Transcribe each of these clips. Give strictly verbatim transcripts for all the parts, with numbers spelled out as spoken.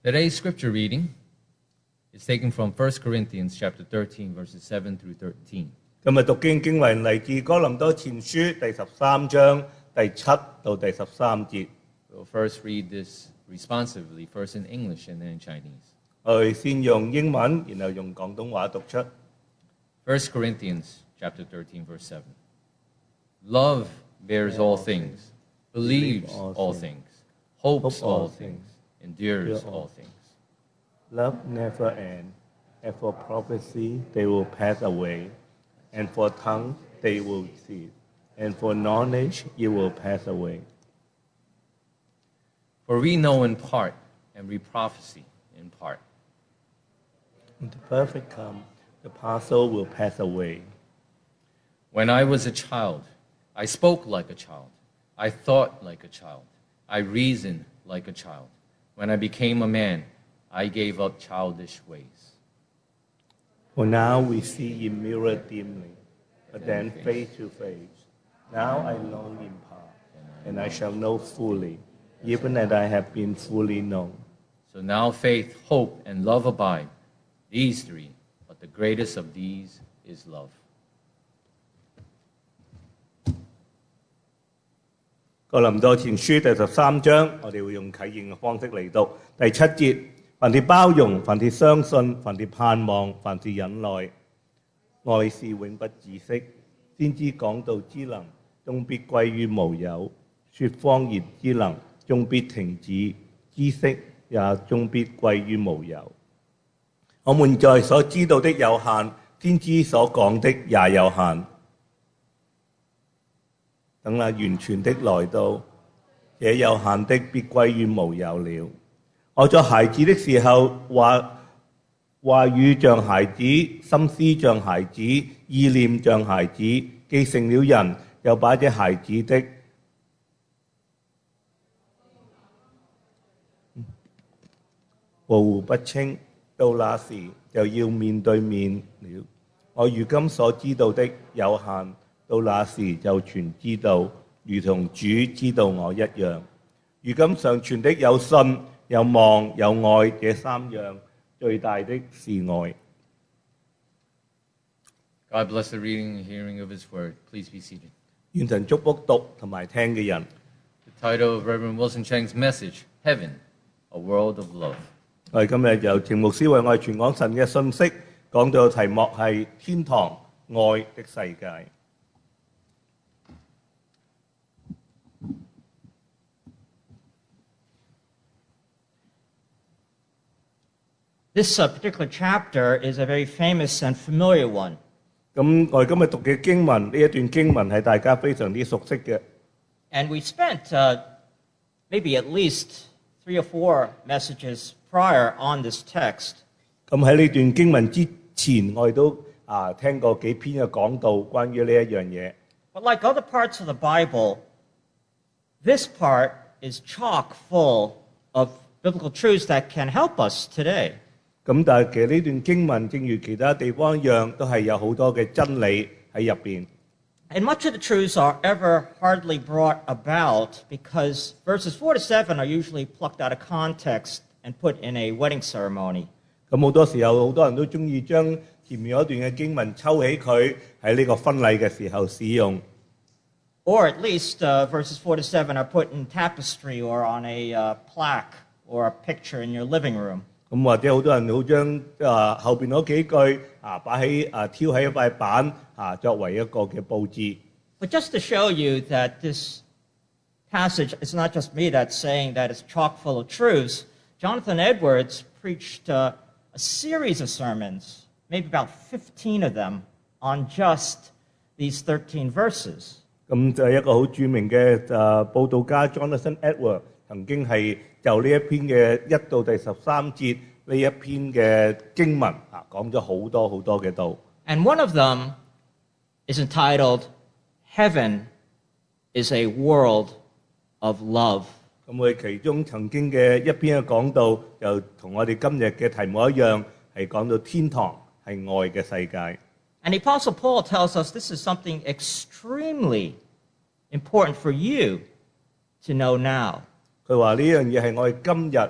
Today's scripture reading is taken from First Corinthians chapter thirteen, verses seven through thirteen. 今日讀經經文嚟自哥林多前書第十三章第七到第十三節。 We'll first read this responsively, first in English and then in Chinese. 我哋先用英文，然後用廣東話讀出。 First Corinthians chapter thirteen, verse seven. Love bears all things, believes all things, hopes all things, endures all things. Love never ends, and for prophecy they will pass away, and for tongues they will cease, and for knowledge it will pass away. For we know in part, and we prophesy in part. When the perfect come, the partial will pass away. When I was a child, I spoke like a child. I thought like a child. I reasoned like a child. When I became a man, I gave up childish ways. For now we see in mirror dimly, but then face to face. Now I know in part, and I shall know fully, even as I have been fully known. So now faith, hope, and love abide, these three, but the greatest of these is love. 哥林多前書第十三章，我哋會用啟應嘅方式嚟讀。第七節，凡事包容，凡事相信，凡事盼望，凡事忍耐，愛是永不止息。先知講道之能，終必歸於無有；說方言之能，終必停止；知識也終必歸於無有。我們在所知道的有限，先知所講的也有限。等那完全的來到，這有限的必歸於無有了。我作孩子的時候，話話語像孩子，心思像孩子，意念像孩子。既成了人，又把這孩子的模糊不清，到那時就要面對面了。我如今所知道的有限，到那時就全知道，如同主知道我一樣。如今常存的有信、有望、有愛，這三樣，最大的是愛。 God bless the reading and hearing of His word. Please be seated. 願神祝福讀同埋聽嘅人。 The title of Reverend Wilson Chang's message, Heaven, a World of Love. 我哋今日由田牧師為我哋傳講神嘅信息，講到嘅題目係天堂愛的世界。 This uh, particular chapter is a very famous and familiar one. 咁我哋今日讀嘅經文，呢一段經文係大家非常之熟悉嘅。 And we spent uh, maybe at least three or four messages prior on this text. 咁喺呢段經文之前，我哋都啊聽過幾篇嘅講道關於呢一樣嘢。 But like other parts of the Bible, this part is chock full of biblical truths that can help us today. 咁但係其實呢段經文，正如其他地方一樣，都係有好多嘅真理喺入邊。 And much of the truths are ever hardly brought about because verses four to seven are usually plucked out of context and put in a wedding ceremony. 咁好多時候，好多人都中意將前面嗰段嘅經文抽起佢喺呢個婚禮嘅時候使用。 Or at least uh, verses four to seven are put in tapestry or on a uh, plaque or a picture in your living room. 咁或者好多人好將啊後邊嗰幾句啊擺喺啊挑喺一塊板啊作為一個嘅佈置。 But just to show you that this passage is not just me that's saying that it's chock full of truths, Jonathan Edwards preached uh, a series of sermons, maybe about fifteen of them, on just these thirteen verses. 咁就係一個好著名嘅誒佈道家 Jonathan Edwards 曾經係就呢一篇嘅一到第十三節呢一篇嘅經文啊講咗好多好多嘅道。 And one of them is entitled, Heaven is a World of Love. 咁佢其中曾經嘅一篇嘅講道，就同我哋今日嘅題目一樣，係講到天堂係愛嘅世界。 And the Apostle Paul tells us this is something extremely important for you to know now. 佢話呢樣嘢係我哋今日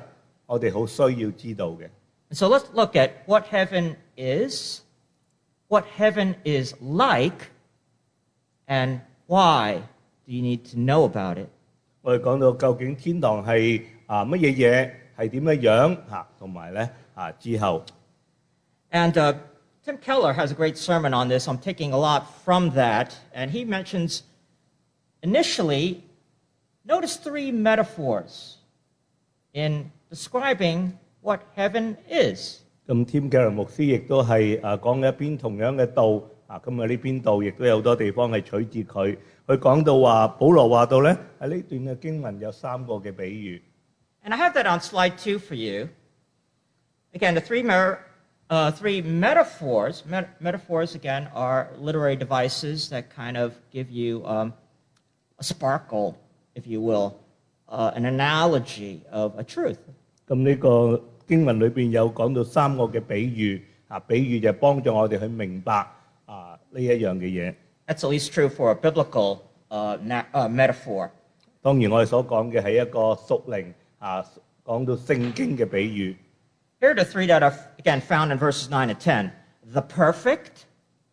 我哋好需要知道嘅。 So let's look at what heaven is, what heaven is like, and why do you need to know about it? 我哋講到究竟天堂係啊乜嘢嘢，係點樣樣嚇，同埋咧啊之後。 And uh, Tim Keller has a great sermon on this. I'm taking a lot from that. And he mentions, initially, notice three metaphors in describing what heaven is. 咁添嘅牧師亦都係啊講一邊同樣嘅道啊，今日呢邊道亦都有好多地方係取自佢。佢講到話，保羅話到咧喺呢段嘅經文有三個嘅比喻。 And I have that on slide two for you. Again, the three, mer- uh, three metaphors. Met- metaphors, again, are literary devices that kind of give you um, a sparkle, if you will, uh, an analogy of a truth. 咁呢個經文裏邊有講到三個嘅比喻啊，比喻就幫助我哋去明白啊呢一樣嘅嘢。 That's at least true for a biblical uh, na- uh, metaphor. 當然我哋所講嘅係一個屬靈啊，講到聖經嘅比喻。 Here are the three that are, again, found in verses nine and ten. The perfect,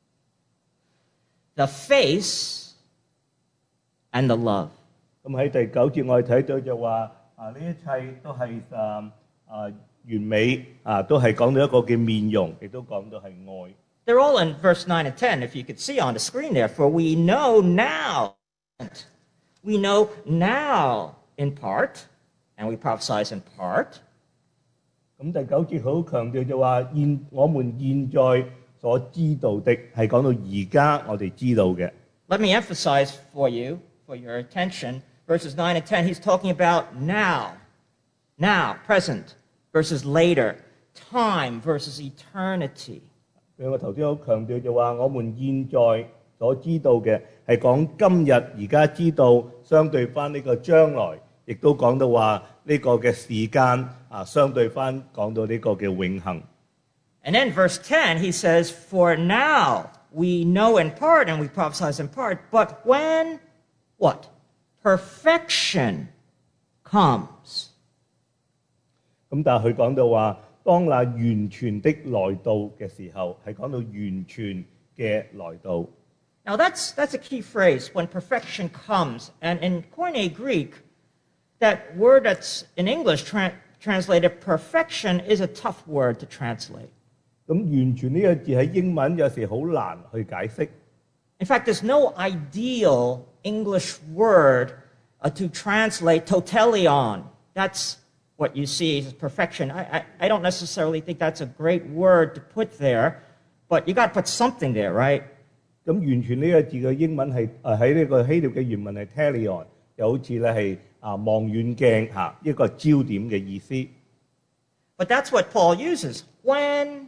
the face, and the love. 咁喺第九節我哋睇到就話啊，呢一切都係啊啊完美啊，都係講到一個嘅面容，亦都講到係愛。 They're all in verse nine and ten, if you could see on the screen there. For we know now, we know now in part, and we prophesy in part. 咁第九節好強調就話現我們現在所知道的係講到而家我哋知道嘅。 Let me emphasize for you, for your attention, verses nine and ten, he's talking about now, now, present, versus later, time versus eternity. 譬如我頭先好強調就話，我們現在所知道嘅係講今日而家知道，相對翻呢個將來，亦都講到話呢個嘅時間啊，相對翻講到呢個嘅永恆。 And then verse ten, he says, For now we know in part and we prophesy in part, but when, what? Perfection comes. 咁但係佢講到話，當那完全的來到嘅時候，係講到完全嘅來到。 Now that's, that's a key phrase, when perfection comes. And in Koine Greek, that word that's in English tra- translated perfection is a tough word to translate. 咁完全呢個字喺英文有時好難去解釋。 In fact, there's no ideal English word uh, to translate totelion. That's what you see as perfection. I, I, I don't necessarily think that's a great word to put there, but you got to put something there, right? 咁完全呢個字嘅英文係誒喺呢個希臘嘅原文係 telion，又好似咧係啊望遠鏡嚇一個焦點嘅意思。 But that's what Paul uses. When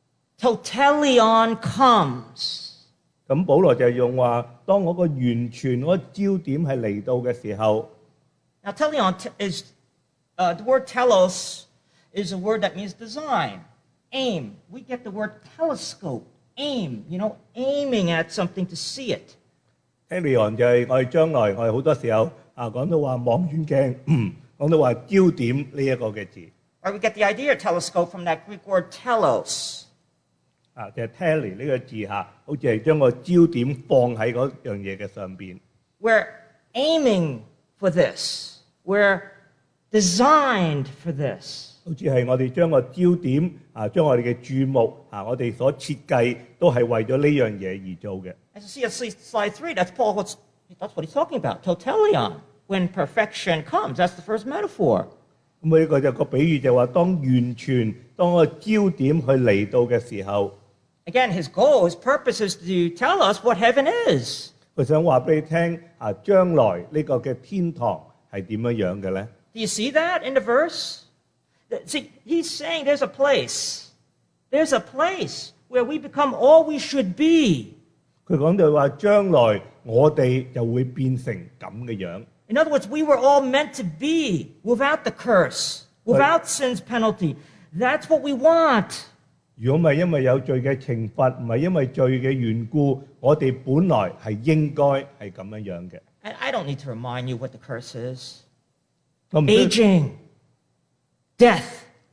totelion comes. 咁保羅就係用話，當嗰個完全嗰個焦點係嚟到嘅時候， Now, telion t- is, uh, the word telos is a word that means design, aim. We get the word telescope, aim, you know, aiming at something to see it. telion 就係我哋將來我哋好多時候啊講到話望遠鏡，講到話焦點呢一個嘅字。 Or we get the idea of telescope from that Greek word telos. 啊，就係 tele 呢個字嚇，好似係將個焦點放喺嗰樣嘢嘅上邊。 We're aiming for this. We're designed for this. 好似係我哋將個焦點啊，將我哋嘅注目啊，我哋所設計都係為咗呢樣嘢而做嘅。 As you see on slide three, that's Paul. What's, that's what he's talking about. Totelion. When perfection comes, that's the first metaphor. 咁呢個就個比喻就話，當完全當個焦點去嚟到嘅時候， Again, his goal, his purpose is to tell us what heaven is. 佢想話俾你聽啊，將來呢個嘅天堂係點樣樣嘅咧？ Do you see that in the verse? See, he's saying there's a place. There's a place where we become all we should be. 佢講到話，將來我哋就會變成咁嘅樣。 In other words, we were all meant to be without the curse, without sin's penalty. That's what we want. 如果唔係因為有罪嘅懲罰，唔係因為罪嘅緣故，我哋本來係應該係咁樣樣嘅。 And I don't need to remind you what the curse is. 我唔需 Aging, death,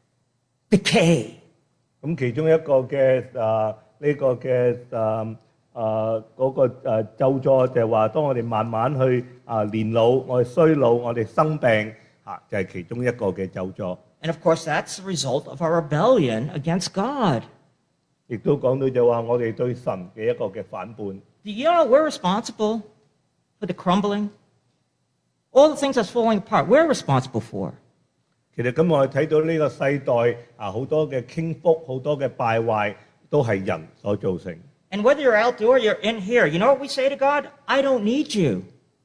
decay. 咁其中一個嘅啊呢個嘅啊啊嗰個誒咒詛就係話，當我哋慢慢去啊年老，我哋衰老，我哋生病嚇，就係其中一個嘅咒詛。 And of course, that's the result of our rebellion against God. 亦都講到就話我哋對神嘅一個嘅反叛。 Do you know we're responsible for the crumbling? All the things that's falling apart, we're responsible for. 其實今日我哋睇到呢個世代啊，好多嘅傾覆，好多嘅敗壞，都係人所造成。 And whether you're outdoor, you're in here, you know what we say to God? I don't need you.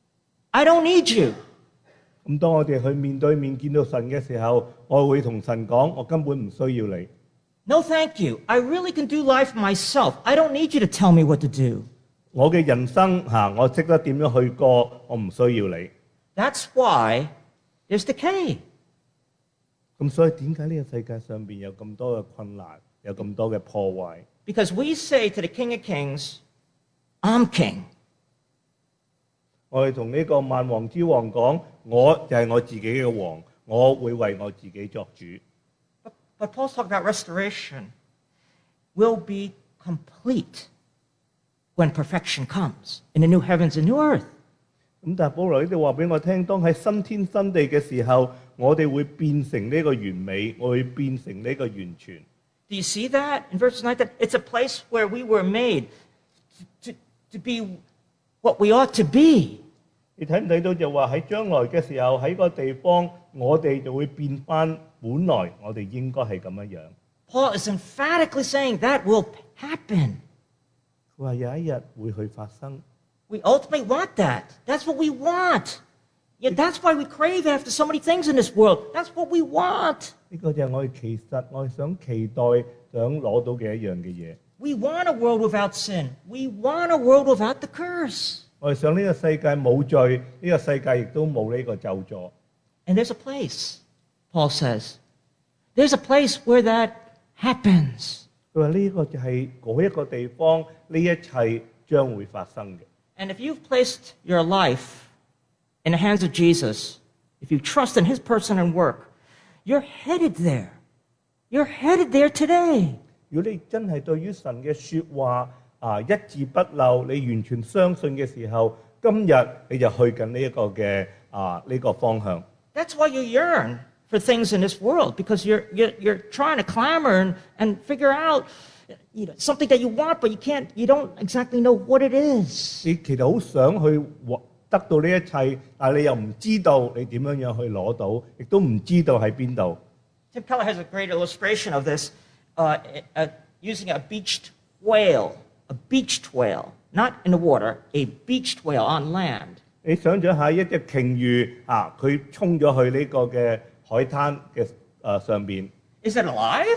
I don't need you. 咁當我哋去面對面見到神嘅時候，我會同神講：我根本唔需要你。 No, thank you. I really can do life myself. I don't need you to tell me what to do. 我嘅人生嚇，我識得點樣去過，我唔需要你。 That's why there's decay. 咁所以點解呢個世界上邊有咁多嘅困難，有咁多嘅破壞？ Because we say to the King of Kings, I'm king. 我哋同呢個萬王之王講，我就係我自己嘅王，我會為我自己作主。 But, but Paul's talking about restoration will be complete when perfection comes in the new heavens and new earth. 咁但係保羅呢度話俾我聽，當喺新天新地嘅時候，我哋會變成呢個完美，我會變成呢個完全。 Do you see that in verse nine? That it's a place where we were made to, to, to be what we ought to be. 你睇唔睇到就話喺將來嘅時候喺個地方，我哋就會變翻本來我哋應該係咁樣樣。 Paul is emphatically saying that will happen. 佢話有一日會去發生。 We ultimately want that. That's what we want. Yeah, that's why we crave after so many things in this world. That's what we want. 呢個就係我哋其實我哋想期待、想攞到嘅一樣嘅嘢。 We want a world without sin. We want a world without the curse. 我哋想呢個世界冇罪，呢個世界亦都冇呢個咒詛。 And there's a place, Paul says. There's a place where that happens. 佢話呢個就係嗰一個地方，呢一切將會發生嘅。 And if you've placed your life in the hands of Jesus, if you trust in his person and work, you're headed there. You're headed there today. 如果你真係對於神嘅説話啊一字不漏，你完全相信嘅時候，今日你就去緊呢一個嘅啊呢個方向。 That's why you yearn for things in this world, because you're, you're, you're trying to clamor and, and figure out you know, something that you want, but you can't, you don't exactly know what it is. 你其實好想去獲得到呢一切，但係你又唔知道你點樣樣去攞到，亦都唔知道喺邊度。 Tim Keller has a great illustration of this uh, uh, using a beached whale, a beached whale, not in the water, a beached whale on land. 你想象下一隻鯨魚啊，佢衝咗去呢個嘅海灘嘅誒上邊。 Is it alive?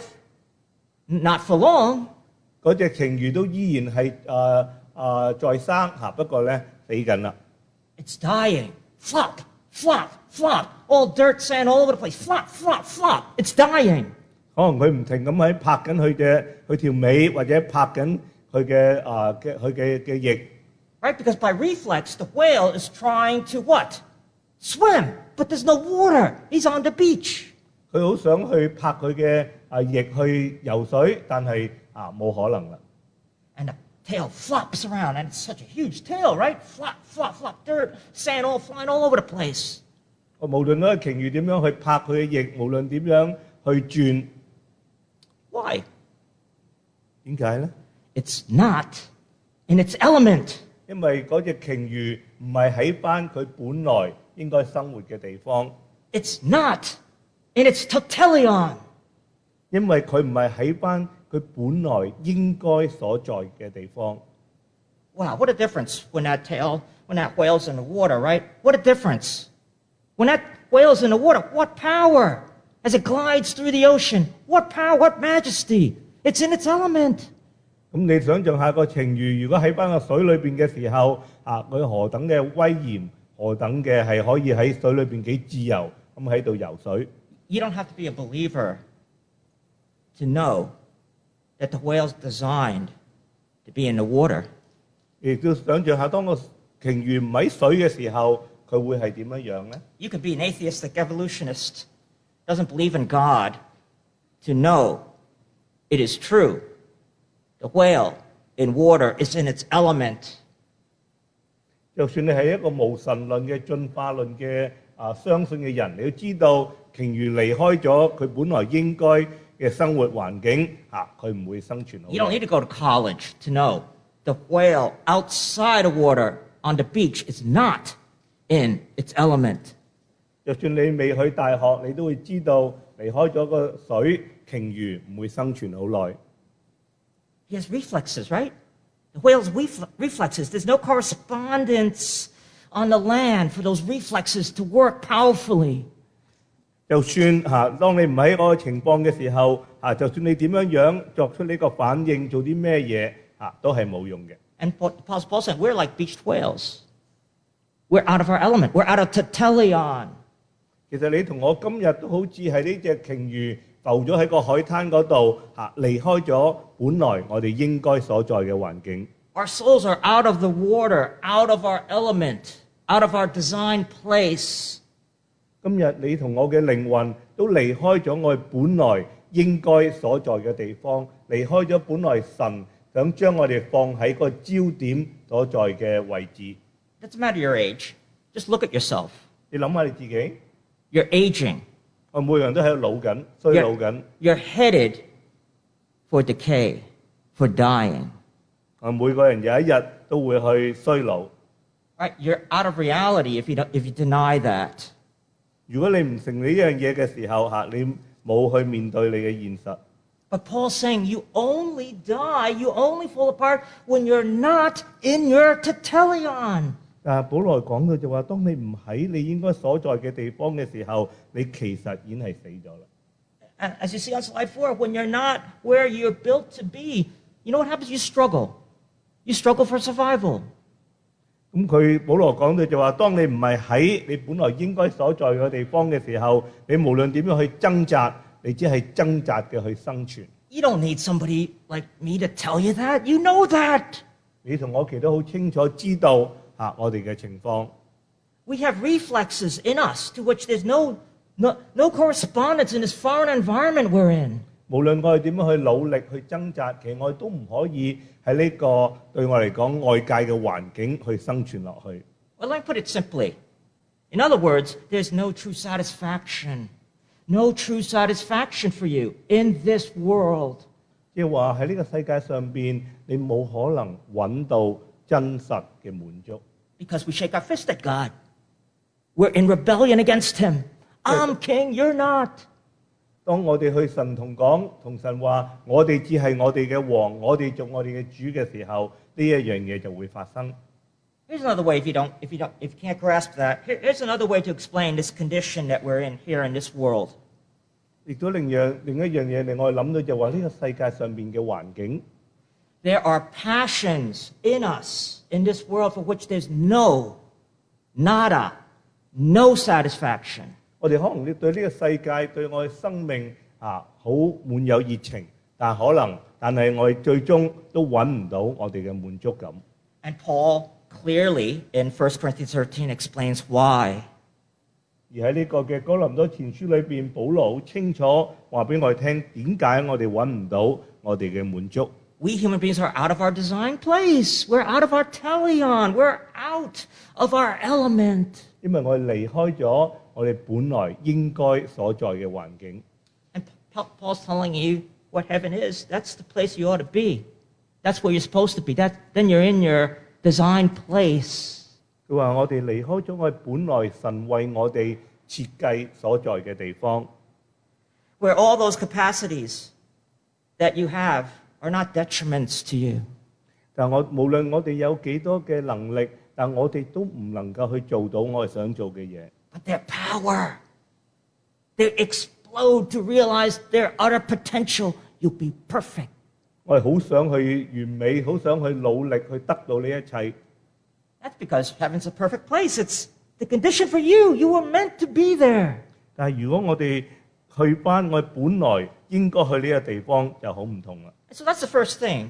Not for long. 嗰隻鯨魚都依然係誒誒在生嚇，不過咧死緊啦。 It's dying. Flop, flop, flop. All dirt, sand all over the place. Flop, flop, flop. It's dying. 可能佢唔停咁喺拍緊佢嘅佢條尾，或者拍緊佢嘅誒嘅佢嘅嘅翼。 Right? Because by reflex, the whale is trying to what? Swim. But there's no water. He's on the beach. 佢好想去拍佢嘅啊翼去游水，但係啊冇可能啦。 And the tail flops around, and it's such a huge tail, right? Flop, flop, flop, dirt, sand all flying all over the place. 無論嗰個鯨魚點樣去拍佢嘅翼，無論點樣去轉， Why? 點解咧？ It's not in its element. 因為嗰隻鯨魚唔係喺翻佢本來應該生活嘅地方。 It's not in its totalion. 因為佢唔係喺翻佢本來應該所在嘅地方。 Wow, what a difference when that tail, when that whale's in the water, right? What a difference. When that whale's in the water, what power as it glides through the ocean. What power, what majesty. It's in its element. 咁你想象下個鯨魚，如果喺翻個水裏邊嘅時候，啊，佢何等嘅威嚴，何等嘅係可以喺水裏邊幾自由咁喺度游水。 You don't have to be a believer to know that the whale's designed to be in the water. 亦都想象下，當個鯨魚唔喺水嘅時候，佢會係點樣樣咧？ You could be an atheistic evolutionist doesn't believe in God to know it is true. The whale in water is in its element. 就算你係一個無神論嘅進化論嘅啊相信嘅人，你都知道鯨魚離開咗佢本來應該嘅生活環境嚇，佢唔會生存好耐。 You don't need to go to college to know the whale outside of water on the beach is not in its element. 就算你未去大學，你都會知道離開咗個水，鯨魚唔會生存好耐。 He has reflexes, right? The whale's refle- reflexes. There's no correspondence on the land for those reflexes to work powerfully. 就算嚇，當你唔喺嗰個情況嘅時候嚇，就算你點樣樣作出呢個反應，做啲咩嘢嚇，都係冇用嘅。 And Paul, Paul said, we're like beached whales. We're out of our element. We're out of Tetelion. 其實你同我今日都好似係呢隻鯨魚浮咗喺個海灘嗰度嚇，離開咗本來我哋應該所在嘅環境。 Our souls are out of the water, out of our element, out of our designed place. 今日你同我嘅靈魂都離開咗我哋本來應該所在嘅地方，離開咗本來神想將我哋放喺個焦點所在嘅位置。 Doesn't matter your age. Just look at yourself. 你諗下你自己， You're aging. 我每個人都喺度老緊，衰老緊。 You're headed for decay, for dying. 我每個人有一日都會去衰老。 Right? You're out of reality if you don't, if you deny that. 如果你唔承認呢樣嘢嘅時候嚇，你冇去面對你嘅現實。 But Paul's saying you only die, you only fall apart when you're not in your Tetelion. 但係保羅講到就話，當你唔喺你應該所在嘅地方嘅時候，你其實已經係死咗啦。 And as you see on slide four, when you're not where you're built to be, you know what happens? You struggle. You struggle for survival. 咁佢保羅講到就話，當你唔係喺你本來應該所在嘅地方嘅時候，你無論點樣去掙扎，你只係掙扎嘅去生存。 You don't need somebody like me to tell you that. You know that. 你同我其實都好清楚知道嚇我哋嘅情況。 We have reflexes in us to which there's no, no, no correspondence in this foreign environment we're in. 無論我哋點樣去努力去掙扎，其實我哋都唔可以喺呢個對我嚟講外界嘅環境去生存落去。 Well, let me put it simply. In other words, there's no true satisfaction. No true satisfaction for you in this world. 即係話喺呢個世界上邊，你冇可能揾到真實嘅滿足。 Because we shake our fist at God. We're in rebellion against Him. I'm king, you're not. 當我哋去神同講，同神話，我哋只係我哋嘅王，我哋做我哋嘅主嘅時候，呢一樣嘢就會發生。 Here's another way if you don't, if you don't, if you can't grasp that. Here, here's another way to explain this condition that we're in here in this world. 亦都另樣另一樣嘢令我諗到就話呢個世界上邊嘅環境， There are passions in us in this world for which there's no, nada, no satisfaction. 我哋可能對呢個世界對我哋生命啊好滿有熱情，但可能但係我哋最終都揾唔到我哋嘅滿足感。 And Paul clearly in First Corinthians thirteen explains why. 而喺呢個嘅哥林多前書裏邊，保羅好清楚話俾我哋聽，點解我哋揾唔到我哋嘅滿足。 We human beings are out of our design place. We're out of our telion. We're out of our element. 因為我哋離開咗我哋本來應該所在嘅環境。 And Pa- Paul's telling you what heaven is. That's the place you ought to be. That's where you're supposed to be. That, then you're in your designed place. 佢話我哋離開咗我哋本來神為我哋設計所在嘅地方， Where all those capacities that you have are not detriments to you. 但我無論我哋有幾多嘅能力，但我哋都唔能夠去做到我哋想做嘅嘢。 But their power, they explode to realize their utter potential. You'll be perfect. 我哋好想去完美，好想去努力去得到呢一切。 That's because heaven's a perfect place. It's the condition for you. You were meant to be there. 但係如果我哋去翻我哋本來應該去呢個地方，就好唔同啦。 So that's the first thing,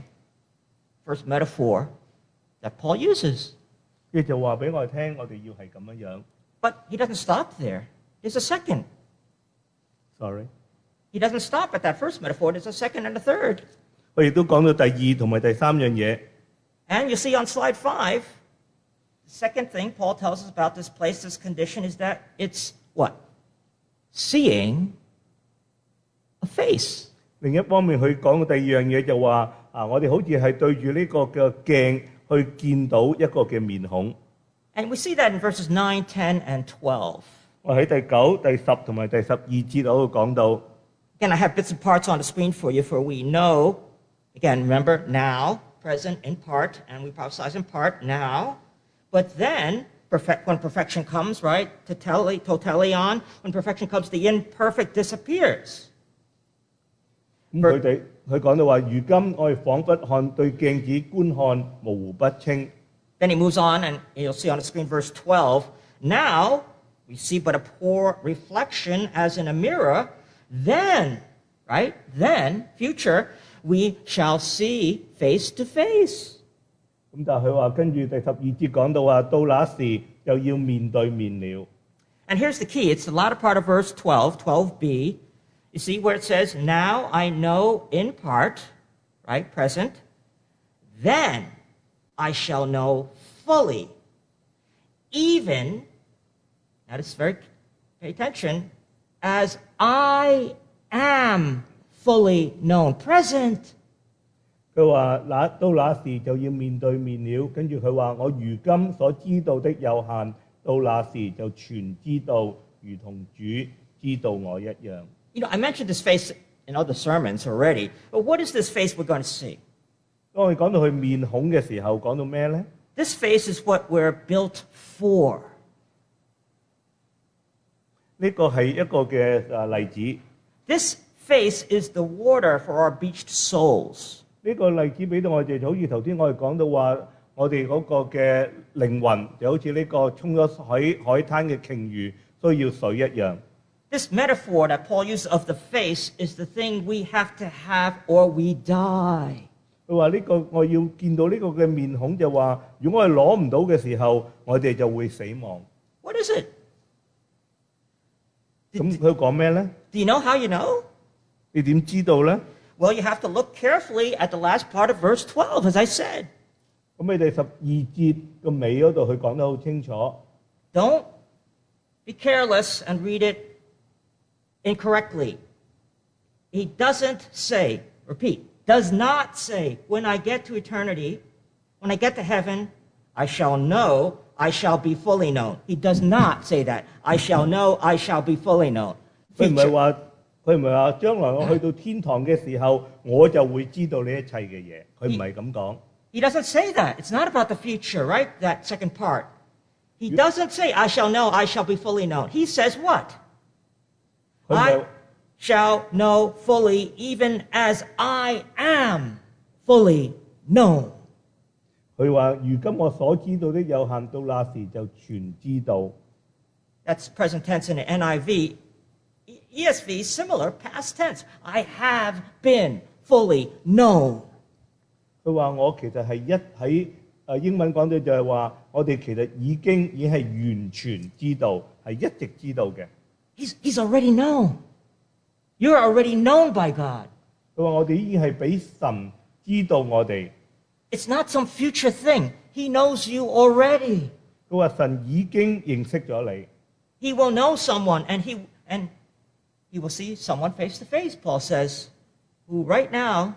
first metaphor that Paul uses. 即係就話俾我哋聽，我哋要係咁樣樣。 But he doesn't stop there. There's a second ，sorry， He doesn't stop at that first metaphor. There's a second and a third. 我亦都講到第二同埋第三樣嘢。 And you see on slide five, the second thing Paul tells us about this place, this condition, is that it's what? Seeing a face. 另一方面，佢講嘅第二樣嘢就話啊，我哋好似係對住呢個嘅鏡去見到一個嘅面孔。 And we see that in verses nine, ten, and twelve. 我喺第九、第十同埋第十二節嗰度講到。 Again, I have bits and parts on the screen for you, for we know, again, remember, now, present in part, and we prophesize in part now. But then, perfect, when perfection comes, right, totele, totelion, when perfection comes, the imperfect disappears. 咁佢哋佢講到話，如今我哋彷彿看對鏡子觀看模糊不清。 Then he moves on, and you'll see on the screen verse twelve. Now, we see but a poor reflection as in a mirror. Then, right, then, future, we shall see face to face. 咁但係佢話跟住第十二節講到話，到那時又要面對面了。 And here's the key. It's the latter part of verse twelve, twelve b. You see where it says, now I know in part, right, present. Then I shall know fully, even, now this is very, pay attention, as I am fully known. Present. 佢話那到那時就要面對面了，跟住佢話我如今所知道的有限，到那時就全知道，如同主知道我一樣。 You know, I mentioned this face in other sermons already, but what is this face we're going to see? 當我哋講到佢面孔嘅時候，講到咩呢？ This face is what we're built for. 呢個係一個嘅啊例子。 This face is the water for our beached souls. 呢個例子俾到我哋，就好似頭先我哋講到話，我哋嗰個嘅靈魂就好似呢個沖咗海海灘嘅鯨魚需要水一樣。 This metaphor that Paul uses of the face is the thing we have to have or we die. 佢話呢個我要見到呢個嘅面孔，就話如果我哋攞唔到嘅時候，我哋就會死亡。 What is it? 咁佢講咩呢？ Do you know how you know? 你點知道呢？ Well, you have to look carefully at the last part of verse twelve, as I said. 咁你哋十二節嘅尾嗰度，佢講得好清楚。 Don't be careless and read it incorrectly. He doesn't say, repeat, does not say, when I get to eternity, when I get to heaven, I shall know, I shall be fully known. He does not say that. I shall know, I shall be fully known. 佢唔係話佢唔係話將來我去到天堂嘅時候，我就會知道呢一切嘅嘢。佢唔係咁講。 He doesn't say that. It's not about the future, right? That second part. He doesn't say, I shall know, I shall be fully known. He says what? 佢唔係 I shall know fully, even as I am fully known. 佢話：如今我所知道的有限，到那時就全知道。 That's present tense in the N I V. E S V, similar, past tense. I have been fully known. 佢話：我其實係一喺誒英文講到就係話，我哋其實已經已經係完全知道，係一直知道嘅。 He's, he's already known. You're already known by God. 佢話：我哋已經係俾神知道我哋。 It's not some future thing. He knows you already. 佢話：神已經認識咗你。 He will know someone, and he and he will see someone face to face, Paul says, who right now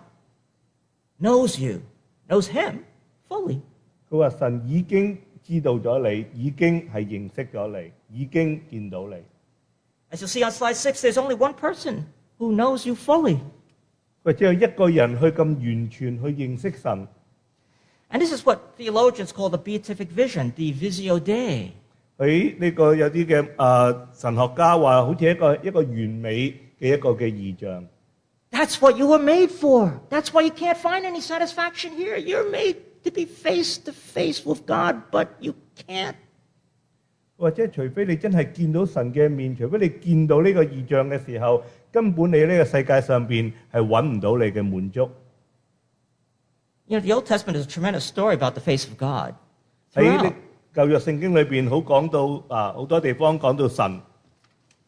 knows you, knows him fully. 佢話：神已經知道咗你，已經係認識咗你，已經見到你。 As you'll see on slide six, there's only one person who knows you fully. 佢只有一個人去咁完全去認識神。 And this is what theologians call the beatific vision, the visio Dei. 喺呢個有啲嘅誒神學家話，好似一個一個完美嘅一個嘅異象。 That's what you were made for. That's why you can't find any satisfaction here. You're made to be face to face with God, but you can't. 或者除非你真係見到神嘅面，除非你見到呢個異象嘅時候，根本你呢個世界上邊係揾唔到你嘅滿足。 You know, the Old Testament is a tremendous story about the face of God. 喺 Throughout. 舊約聖經裏邊好講到啊，好多地方講到神。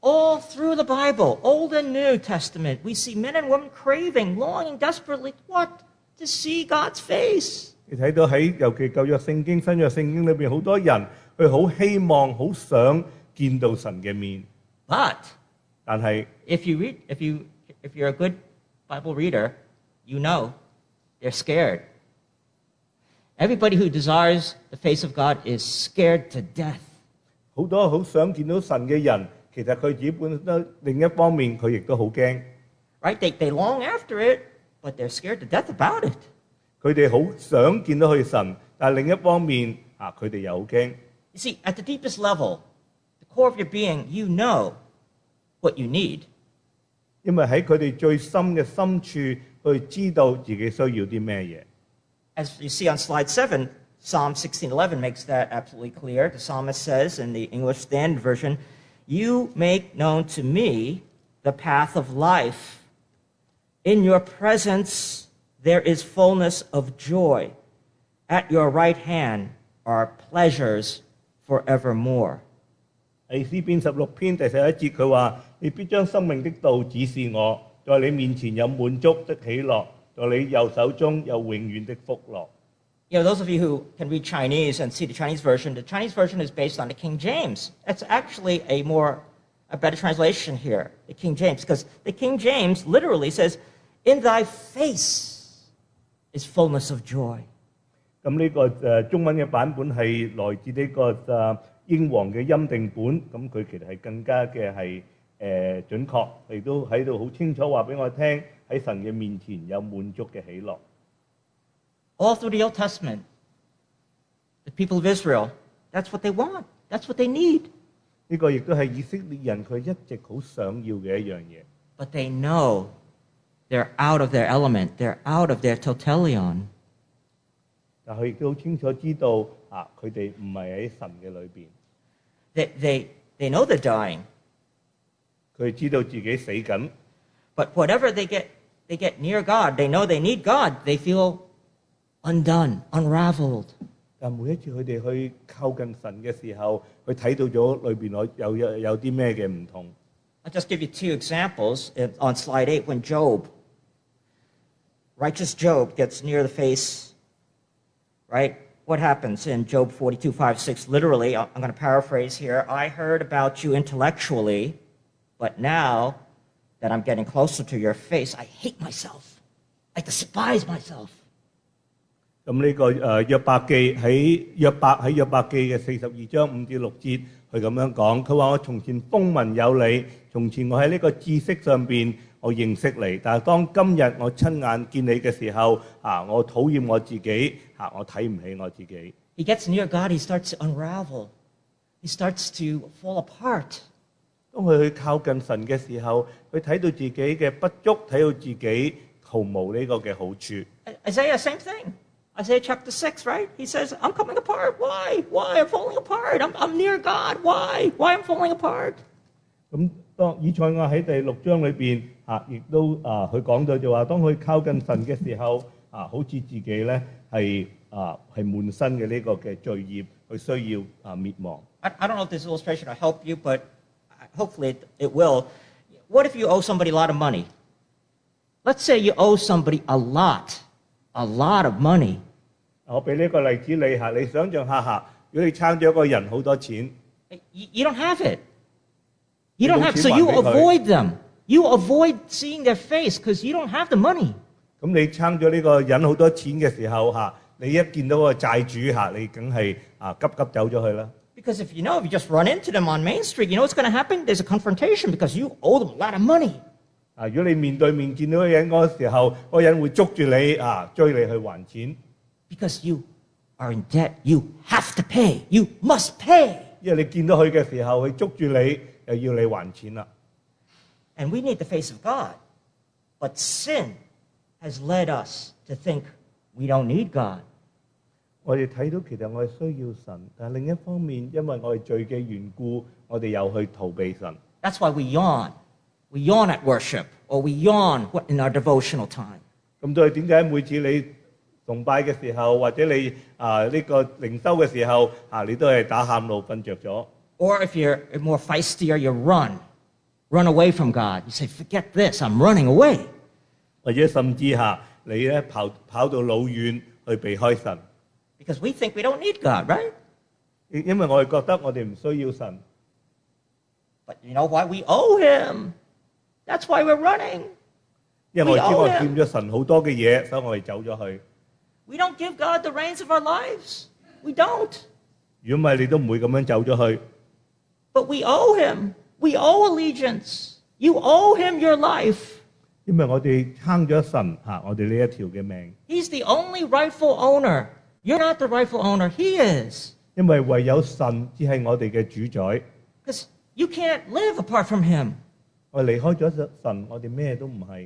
All through the Bible, Old and New Testament, we see men and women craving, longing desperately, what? To see God's face. 你睇到喺尤其舊約聖經、新約聖經裏邊，好多人佢好希望、好想見到神嘅面。 But 但係 if you read, if you, if you're a good Bible reader, you know they're scared. Everybody who desires the face of God is scared to death. 好多好想見到神嘅人，其實佢自己本身另一方面佢亦都好驚。 Right? They, they long after it, but they're scared to death about it. 佢哋好想見到佢神，但係另一方面啊，佢哋又好驚。 You see, at the deepest level, the core of your being, you know what you need. 因為喺佢哋最深嘅深處，佢哋知道自己需要啲咩嘢。 As you see on slide seven, Psalm sixteen eleven makes that absolutely clear. The psalmist says in the English Standard Version, "You make known to me the path of life. In your presence there is fullness of joy. At your right hand are pleasures forevermore." 喺詩篇十六篇第十一節，佢話：你必將生命的道指示我，在你面前有滿足的喜樂，在你右手中有永遠的福樂。 You know, those of you who can read Chinese and see the Chinese version, the Chinese version is based on the King James. It's actually a more, a better translation here, the King James, because the King James literally says, "In thy face is fullness of joy." 咁呢個誒中文嘅版本係來自呢個誒英皇嘅欽定本，咁佢其實係更加嘅係誒準確，亦都喺度好清楚話俾我聽，喺神嘅面前有滿足嘅喜樂。 All through the Old Testament, the people of Israel, that's what they want. That's what they need. 呢個亦都係以色列人佢一直好想要嘅一樣嘢。 But they know they're out of their element. They're out of their totalion. 但佢亦都好清楚知道啊，佢哋唔係喺神嘅裏邊。 They, they, they know they're dying. 佢知道自己死緊。 But whatever they get, they get near God. They know they need God. They feel undone, unraveled. 但每一次佢哋去靠近神嘅時候，佢睇到咗裏邊有有有啲咩嘅唔同。 I'll just give you two examples on slide eight. When Job, righteous Job, gets near the face, right? What happens in Job forty-two, five, six? Literally, I'm going to paraphrase here. I heard about you intellectually, but now that I'm getting closer to your face, I hate myself. I despise myself. 咁呢個誒約伯記喺約伯喺約伯記嘅四十二章五至六節，佢咁樣講，佢話我從前風聞有你，從前我喺呢個知識上邊我認識你，但係當今日我親眼見你嘅時候，啊，我討厭我自己，啊，我睇唔起我自己。 He gets near God, he starts to unravel. He starts to fall apart. 當佢去靠近神嘅時候，佢睇到自己嘅不足，睇到自己毫無呢個嘅好處。 Isaiah, same thing. Isaiah chapter six, right? He says, I'm coming apart. Why? Why? I'm falling apart. I'm, I'm near God. Why? Why I'm falling apart? 咁當以賽亞喺第六章裏邊啊，亦都啊，佢講到就話，當佢靠近神嘅時候啊，好似自己咧係啊係滿身嘅呢個嘅罪孽，佢需要啊滅亡。 I, I don't know if this illustration will help you, but hopefully it, it will. What if you owe somebody a lot of money? Let's say you owe somebody a lot, a lot of money. 我俾呢個例子你嚇，你想象下嚇，如果你撐咗一個人好多錢， You, you don't have it. You don't have, so you avoid them. You avoid seeing their face because you don't have the money. 咁你撐咗呢個人好多錢嘅時候嚇，你一見到個債主嚇，你梗係啊急急走咗去啦。 Because if you know, if you just run into them on Main Street, you know what's going to happen? There's a confrontation because you owe them a lot of money. 啊，如果你面對面見到個人嗰個時候，嗰個人會捉住你啊，追你去還錢。 Because you are in debt, you have to pay. You must pay. 因為你見到佢嘅時候，佢捉住你，又要你還錢啦。 And we need the face of God. But sin has led us to think we don't need God. 我哋睇到其實我哋需要神，但係另一方面，因為我哋罪嘅緣故，我哋又去逃避神。 That's why we yawn. We yawn at worship, or we yawn in our devotional time. 咁所以點解每次你崇拜嘅時候，或者你啊呢個靈修嘅時候啊，你都係打喊路瞓着咗。 Or if you're more feistier, you run. run away from God. You say, forget this, I'm running away. 或者甚至下你咧跑跑到老遠去避開神， Because we think we don't need God, right? 因因為我哋覺得我哋唔需要神， But you know why? We owe him. That's why we're running. 因為我知 We owe 我 him. 欠咗神好多嘅嘢，所以我哋走咗去。 We don't give God the reins of our lives. We don't. 如果唔係，你都唔會咁樣走咗去。 But we owe him. We owe allegiance. You owe him your life. 因為我哋撐咗神嚇，我哋呢一條嘅命。 He's the only rightful owner. You're not the rightful owner. He is. 因為唯有神只係我哋嘅主宰， Because you can't live apart from him. 我哋離開咗神，我哋咩都唔係。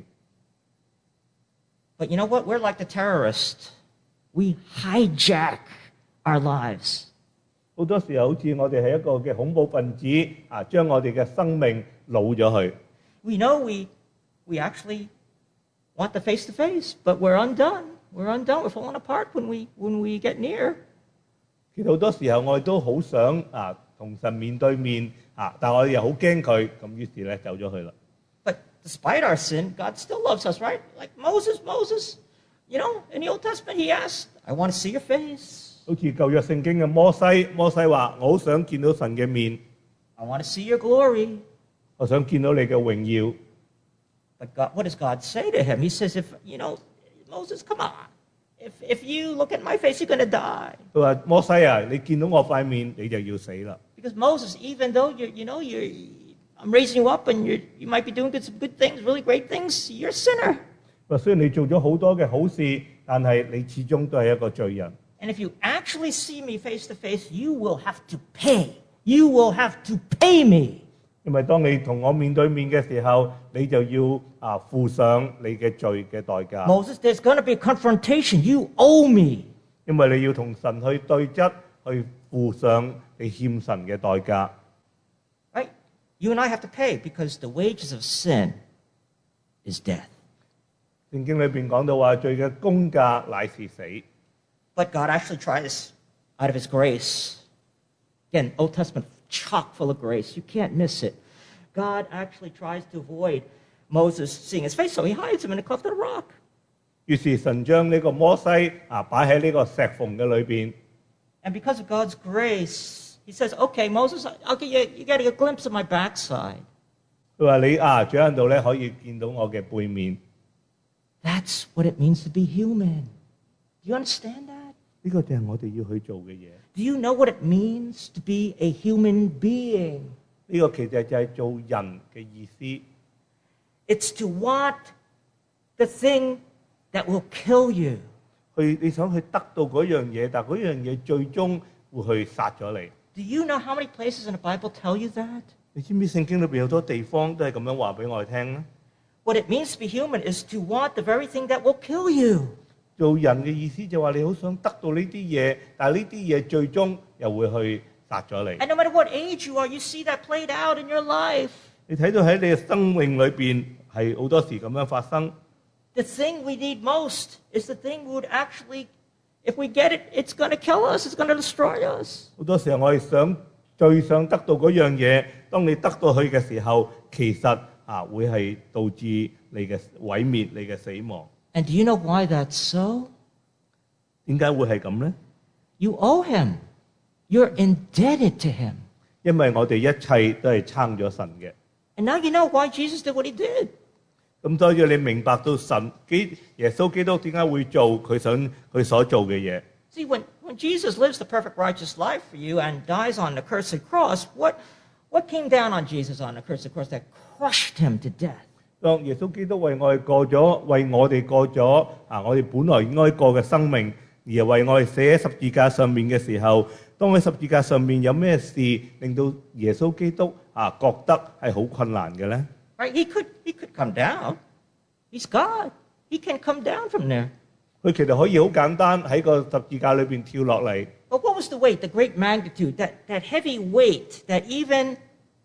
But you know what? We're like the terrorist. We hijack our lives. 好多時候好似我哋係一個嘅恐怖分子啊，將我哋嘅生命擄咗去。 We know we, we actually want the face-to-face, but we're undone. We're undone. We're falling apart when we, when we get near. 其實好多時候我哋都好想啊同神面對面啊，但係我哋又好驚佢，咁於是咧走咗去啦。 But despite our sin, God still loves us, right? Like Moses, Moses, you know, in the Old Testament, he asked, I want to see your face. 好似舊約聖經嘅摩西，摩西話：我好想見到神嘅面， I want to see your glory. 我想見到你嘅榮耀。 But God, what does God say to him? He says, if, you know, Moses, come on. If, if you look at my face, you're going to die. 佢話：摩西啊，你見到我塊面，你就要死啦。 Because Moses, even though you're, you know, you're, I'm raising you up and you're, you might be doing good, some good things, really great things, you're a sinner. 佢話：雖然你做咗好多嘅好事，但係你始終都係一個罪人。 And if you actually see me face to face, you will have to pay. You will have to pay me. 因為當你同我面對面嘅時候，你就要啊付上你嘅罪嘅代價。 Moses, there's going to be a confrontation. You owe me. 因為你要同神去對質，去付上你欠神嘅代價。 Right? You and I have to pay because the wages of sin is death. 聖經裏邊講到話，罪嘅工價乃是死。 But God actually tries, out of his grace, again, Old Testament chock full of grace. You can't miss it. God actually tries to avoid Moses seeing his face, so he hides him in a cleft of the rock. 於是神將呢個摩西啊擺喺呢個石縫嘅裏邊。 And because of God's grace, he says, okay, Moses, I'll get you, you get a glimpse of my backside. 佢話你啊，住喺度咧，可以見到我嘅背面。 That's what it means to be human. Do you understand that? 呢個就係我哋要去做嘅嘢。 Do you know what it means to be a human being? 呢個其實就係做人嘅意思。 It's to want the thing that will kill you. 去你想去得到嗰樣嘢，但係嗰樣嘢最終會去殺咗你。 Do you know how many places in the Bible tell you that? 你知唔知聖經裏邊好多地方都係咁樣話俾我哋聽咧？ What it means to be human is to want the very thing that will kill you. 做人嘅意思就話你好想得到呢啲嘢，但係呢啲嘢最終又會去殺咗你。 And no matter what age you are, you see that played out in your life. 你睇到喺你嘅生命裏邊係好多時咁樣發生。 The thing we need most is the thing we would actually, if we get it, it's going to kill us, it's going to destroy us. 好多時候我哋想最想得到嗰樣嘢，當你得到佢嘅時候，其實啊會係導致你嘅毀滅、你嘅死亡。 And do you know why that's so? 點解會係咁呢？ You owe him. You're indebted to him. 因為我哋一切都係撐咗神嘅。 And now you know why Jesus did what he did. 咁所以你明白到神基耶穌基督點解會做佢想佢所做嘅嘢。 See, when, when Jesus lives the perfect righteous life for you and dies on the cursed cross, what, what came down on Jesus on the cursed cross that crushed him to death? 當耶穌基督為我哋過咗，為我哋過咗啊！我哋本來應該過嘅生命，而係為我哋死喺十字架上面嘅時候，當喺十字架上面有咩事令到耶穌基督啊覺得係好困難嘅咧？ Right? He could, he could come down. He's God. He can come down from there. 佢其實可以好簡單喺個十字架裏邊跳落嚟。 But what was the weight, the great magnitude, that, that heavy weight that even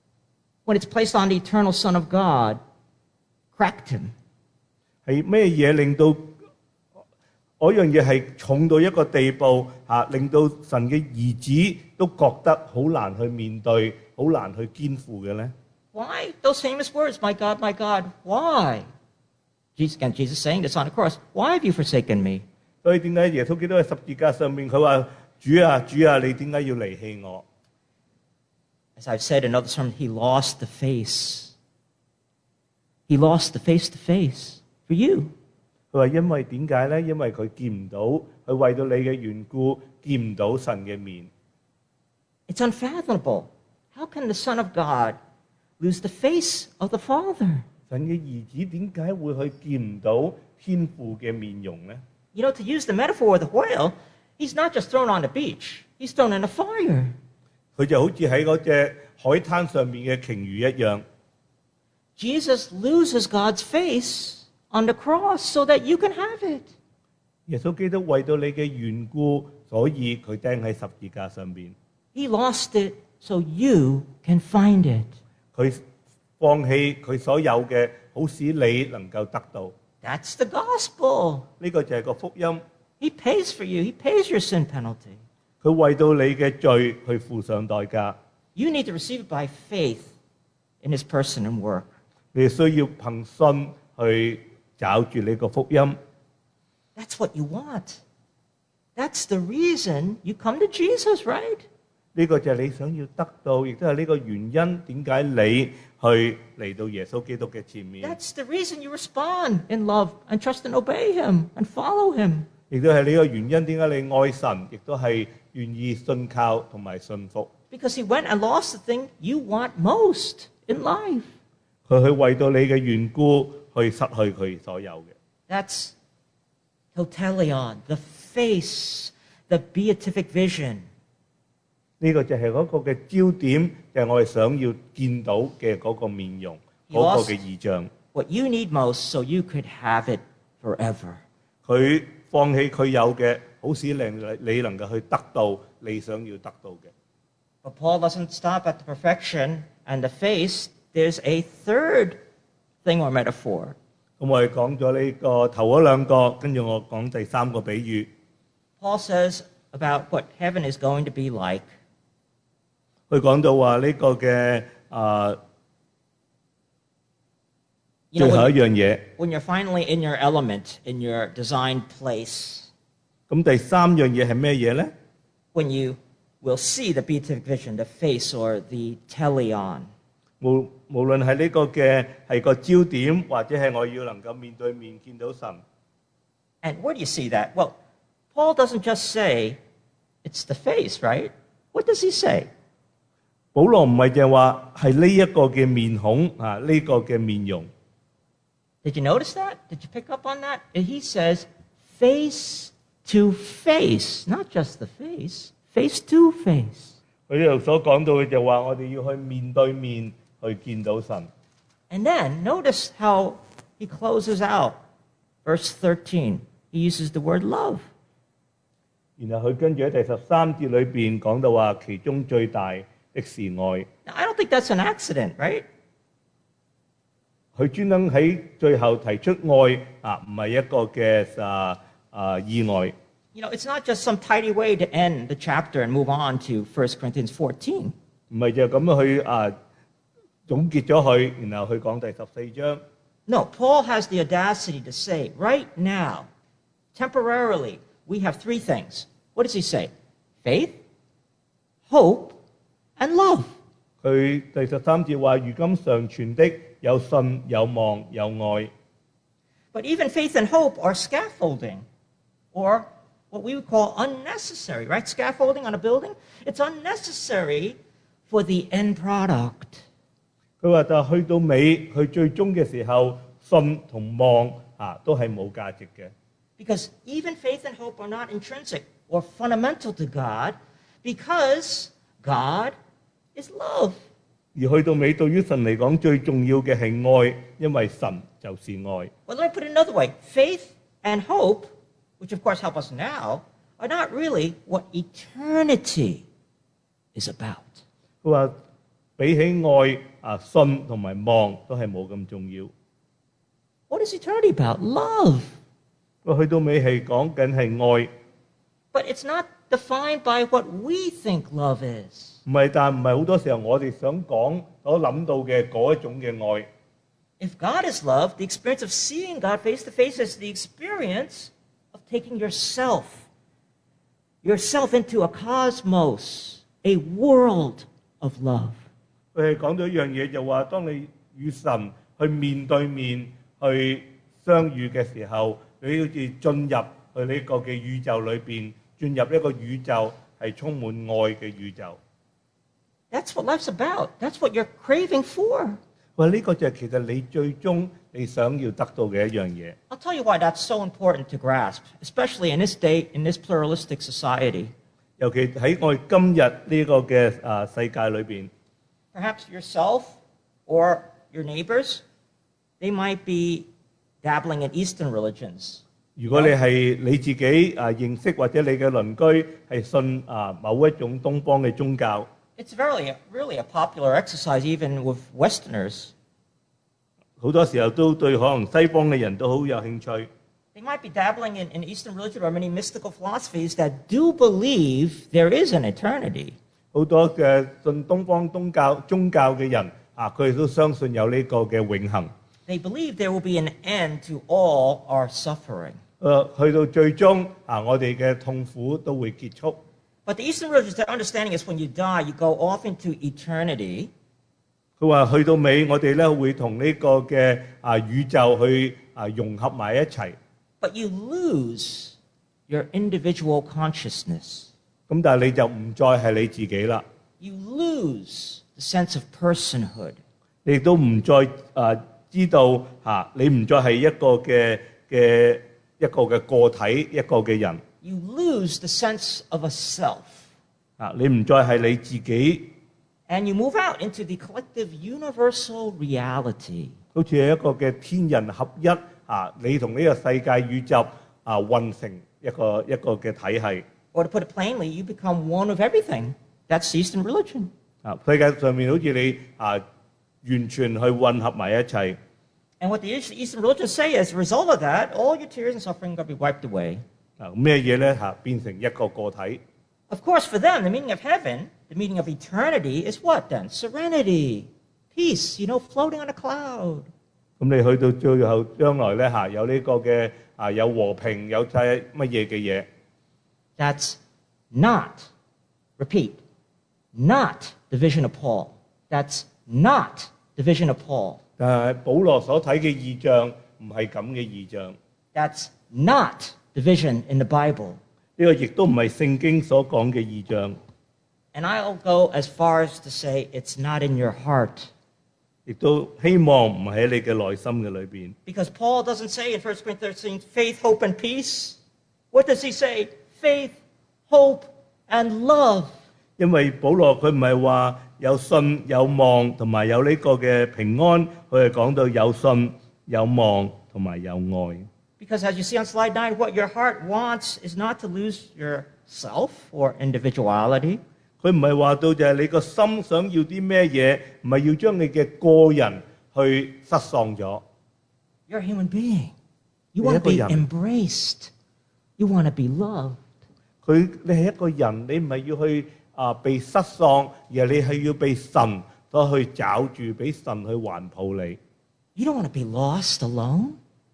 when it's placed on the eternal Son of God, cracked him? 係咩嘢令到嗰樣嘢係重到一個地步啊，令到神嘅兒子都覺得好難去面對，好難去肩負嘅咧？ Why those famous words, my God, my God, why? Jesus, again, Jesus saying this on the cross, why have you forsaken me? 所以點解耶穌基督喺十字架上面佢話主啊主啊，你點解要離棄我？ As I've said in other sermons, he lost the face. He lost the face-to-face for you. 佢話因為點解咧？因為佢見唔到，佢為到你嘅緣故見唔到神嘅面。 It's unfathomable. How can the Son of God lose the face of the Father? 神嘅兒子點解會去見唔到天父嘅面容咧？ You know, to use the metaphor of the whale, he's not just thrown on the beach. He's thrown in a fire. 佢就好似喺嗰隻海灘上面嘅鯨魚一樣。 Jesus loses God's face on the cross so that you can have it. 耶穌基督為到你嘅緣故，所以佢釘喺十字架上邊。 He lost it so you can find it. 佢放棄佢所有嘅，好使你能夠得到。 That's the gospel. 呢個就係個福音。 He pays for you. He pays your sin penalty. 佢為到你嘅罪去付上代價。 You need to receive it by faith in his person and work. 你需要憑信去找住呢個福音。 That's what you want. That's the reason you come to Jesus, right? 呢個就係你想要得到，亦都係呢個原因點解你去嚟到耶穌基督嘅前面。 That's the reason you respond in love and trust and obey him and follow him. 亦都係呢個原因點解你愛神，亦都係願意信靠同埋信服。 Because he went and lost the thing you want most in life. 佢去為到你嘅緣故去失去佢所有嘅。 That's totelion, the face, the beatific vision. 呢個就係嗰個嘅焦點，就係我哋想要見到嘅嗰個面容，嗰個嘅異象。 What you need most so you could have it forever. 佢放棄佢有嘅，好使令你能夠去得到你想要得到嘅。 But Paul doesn't stop at the perfection and the face. There's a third thing or metaphor. 咁我哋講咗呢個頭嗰兩個，跟住我講第三個比喻。 Paul says about what heaven is going to be like. 佢講到話呢個嘅啊， You 最 know, 後一 when, 樣嘢。 when you're finally in your element, in your designed place, 咁第三樣嘢係咩嘢咧？ when you will see the beatific vision, the face or the teleon. 無無論係呢個嘅係個焦點，或者係我要能夠面對面見到神。 And where do you see that? Well, Paul doesn't just say it's the face, right? What does he say? 保羅唔係淨係話係呢一個嘅面孔啊，呢、個嘅面容。 Did you notice that? Did you pick up on that? And he says face to face, not just the face, face to face. 佢呢度所講到嘅就話，我哋要去面對面去見到神。 And then notice how he closes out verse thirteen. He uses the word love. 然後佢跟住喺第十三節裏邊講到話，其中最大的是愛。 Now, I don't think that's an accident, right? 佢專登喺最後提出愛啊，唔係一個嘅啊啊意外。 You know, it's not just some tidy way to end the chapter and move on to First Corinthians fourteen. 唔係就咁樣去啊總結咗佢，然後去講第十四章。 No, Paul has the audacity to say, right now, temporarily, we have three things. What does he say? Faith, hope, and love. 佢第十三節話：如今常存的有信、有望、有愛。 But even faith and hope are scaffolding, or what we would call unnecessary, right? Scaffolding on a building, it's unnecessary for the end product. 佢話：但係去到尾，佢最終嘅時候，信同望啊都係冇價值嘅。 Because even faith and hope are not intrinsic or fundamental to God, because God is love. 而去到尾，對於神嚟講，最重要嘅係愛，因為神就是愛。 Well, let me put it another way. Faith and hope, which of course help us now, are not really what eternity is about. 佢話比起愛啊，信同埋望都係冇咁重要。 What is eternity about? Love. 佢去到尾係講緊係愛。 But it's not defined by what we think love is. 唔係，但唔係好多時候我哋想講所諗到嘅嗰一種嘅愛。 If God is love, the experience of seeing God face to face is the experience of taking yourself, yourself into a cosmos, a world of love. 佢係講到一樣嘢，就話當你與神去面對面去相遇嘅時候，你好似進入去呢個嘅宇宙裏邊，進入一個宇宙係充滿愛嘅宇宙。 That's what life's about. That's what you're craving for. 喂，呢個就係其實你最終你想要得到嘅一樣嘢。 I'll tell you why that's so important to grasp, especially in this day, in this pluralistic society. 尤其喺我哋今日呢個嘅啊世界裏邊， Perhaps yourself or your neighbors, they might be dabbling in Eastern religions. 如果你係你自己啊認識或者你嘅鄰居係信啊某一種東方嘅宗教， It's really, really a popular exercise even with Westerners. 好多時候都對可能西方嘅人都好有興趣。 They might be dabbling in, in Eastern religion or many mystical philosophies that do believe there is an eternity. 好多嘅信東方宗教宗教嘅人啊，佢哋都相信有呢個嘅永恆。 They believe there will be an end to all our suffering. 誒、去到最終啊，我哋嘅痛苦都會結束。 But the Eastern religions, their understanding is when you die, you go off into eternity. 佢話去到尾，我哋咧會同呢個嘅啊宇宙去啊融合埋一齊。 But you lose your individual consciousness. 咁但係你就唔再係你自己啦， You lose the sense of personhood. 你亦都唔再啊知道嚇，你唔再係一個嘅嘅一個嘅個體，一個嘅人。 You lose the sense of a self. 啊，你唔再係你自己， And you move out into the collective universal reality. 好似係一個嘅天人合一啊！你同呢個世界宇宙啊混成一個一個嘅體系 Or to put it plainly, you become one of everything. That's Eastern religion. 啊！世界上面好似你啊完全去混合埋一齊。 And what the Eastern religions say as a result of that, all your tears and suffering are going to be wiped away. 啊咩嘢咧嚇？變成一個個體。 Of course, for them, the meaning of heaven, the meaning of eternity is what then? Serenity, peace, you know, floating on a cloud. 咁你去到最後將來咧嚇，有呢個嘅啊有和平，有晒乜嘢嘅嘢。 That's not, repeat, not the vision of Paul. That's not the vision of Paul. 但係保羅所睇嘅異象唔係咁嘅異象， That's not the vision in the Bible. 呢個亦都唔係聖經所講嘅異象， And I'll go as far as to say it's not in your heart. 亦都希望唔喺你嘅內心嘅裏邊。 Because Paul doesn't say in First Corinthians thirteen, faith, hope, and peace. What does he say? Faith, hope, and love. 因為保羅佢唔係話有信有望同埋有呢個嘅平安，佢係講到有信有望同埋有愛。 Because as you see on slide nine, what your heart wants is not to lose yourself or individuality. 佢唔係話到就係你個心想要啲咩嘢，唔係要將你嘅個人去失喪咗。 You're a human being. You want to be embraced. You want to be loved. 佢你係一個人，你唔係要去啊被失喪，而係你係要被神所去找住，俾神去環抱你。 You don't want to be lost alone.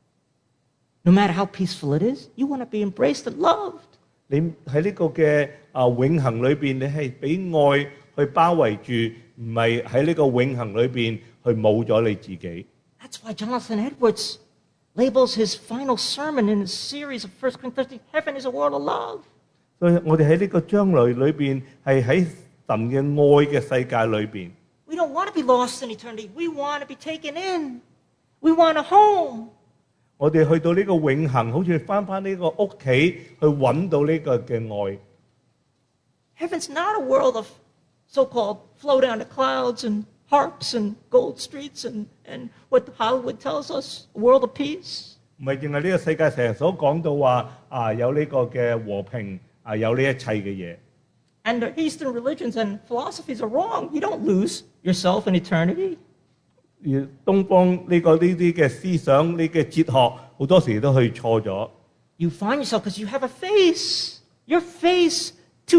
No matter how peaceful it is, you want to be embraced and loved. 你喺呢個嘅啊永恆裏邊，你係俾愛去包圍住，唔係喺呢個永恆裏邊去冇咗你自己。 That's why Jonathan Edwards labels his final sermon in his series of First Corinthians thirteen, Heaven is a world of love. 所以我哋喺呢個將來裏邊，係喺神嘅愛嘅世界裏邊。 We don't want to be lost in eternity. We want to be taken in. We want a home. 我哋去到呢個永恆，好似翻翻呢個屋企去揾到呢個嘅愛。 Heaven's not a world of so-called floating on the clouds and harps and gold streets and, and what Hollywood tells us, a world of peace. 唔係淨係呢個世界成日所講到話啊有呢個嘅和平啊有呢一切嘅嘢。 And the Eastern religions and philosophies are wrong. You don't lose yourself in eternity. 而東方呢個呢啲嘅思想，呢嘅哲學好多時都去錯咗。 You find yourself because you have a face. You're face to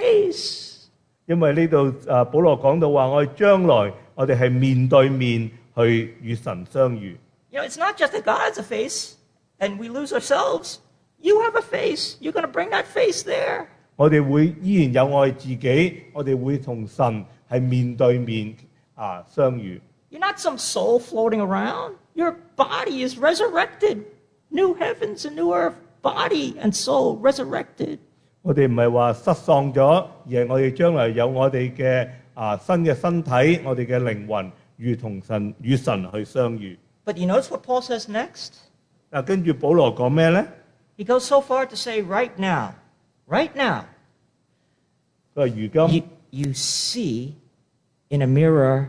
face. 因為呢度啊，保羅講到話，我哋將來我哋係面對面去與神相遇。 You know, it's not just that God has a face and we lose ourselves. You have a face. You're going to bring that face there. 我哋會依然有我哋自己，我哋會同神係面對面啊相遇。 You're not some soul floating around. Your body is resurrected. New heavens and new earth. Body and soul resurrected. 我哋唔係話失喪咗，而係我哋將來有我哋嘅啊新嘅身體，我哋嘅靈魂，如同神與神去相遇。 But you notice what Paul says next? 嗱，跟住保羅講咩咧？ He goes so far to say, right now, right now, 佢話如今 you, you see in a mirror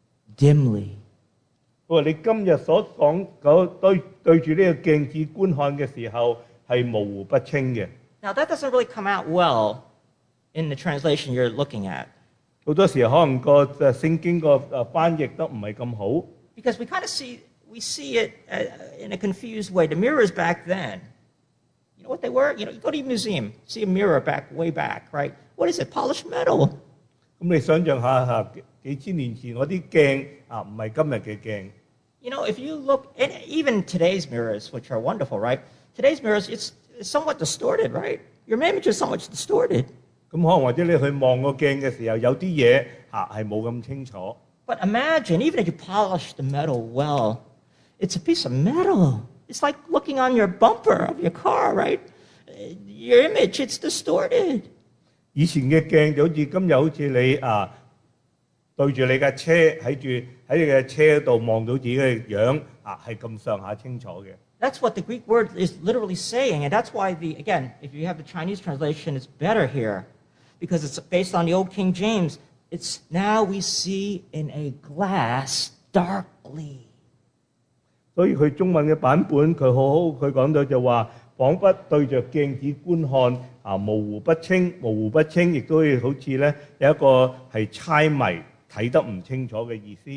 dimly. 佢話你今日所講嗰對對住呢個鏡子觀看嘅時候係模糊不清嘅。 Now, that doesn't really come out well in the translation you're looking at. 好多時可能個誒聖經個誒翻譯得唔係咁好。 Because we kind of see, we see it uh, in a confused way. The mirrors back then, you know what they were? You know, you go to a museum, see a mirror back, way back, right? What is it? Polished metal. 咁你想象下嚇幾千年前嗰啲鏡啊，唔係今日嘅鏡。 You know, if you look, and even today's mirrors, which are wonderful, right? Today's mirrors, it's, it's somewhat distorted, right? Your image is somewhat distorted. 咁可能或者你去望個鏡嘅時候，有啲嘢嚇係冇咁清楚。 But imagine, even if you polish the metal well, it's a piece of metal. It's like looking on your bumper of your car, right? Your image, it's distorted. 以前嘅鏡就好似今日好似你啊對住你架車喺住喺你嘅車度望到自己嘅樣啊係咁上下清楚嘅。 That's what the Greek word is literally saying, and that's why the again, if you have the Chinese translation, it's better here, because it's based on the old King James. It's now we see in a glass darkly. 所以佢中文嘅版本佢好好，佢講到就話，彷彿對着鏡子觀看啊，模糊不清，模糊不清，亦都好似咧有一個係猜謎睇得唔清楚嘅意思。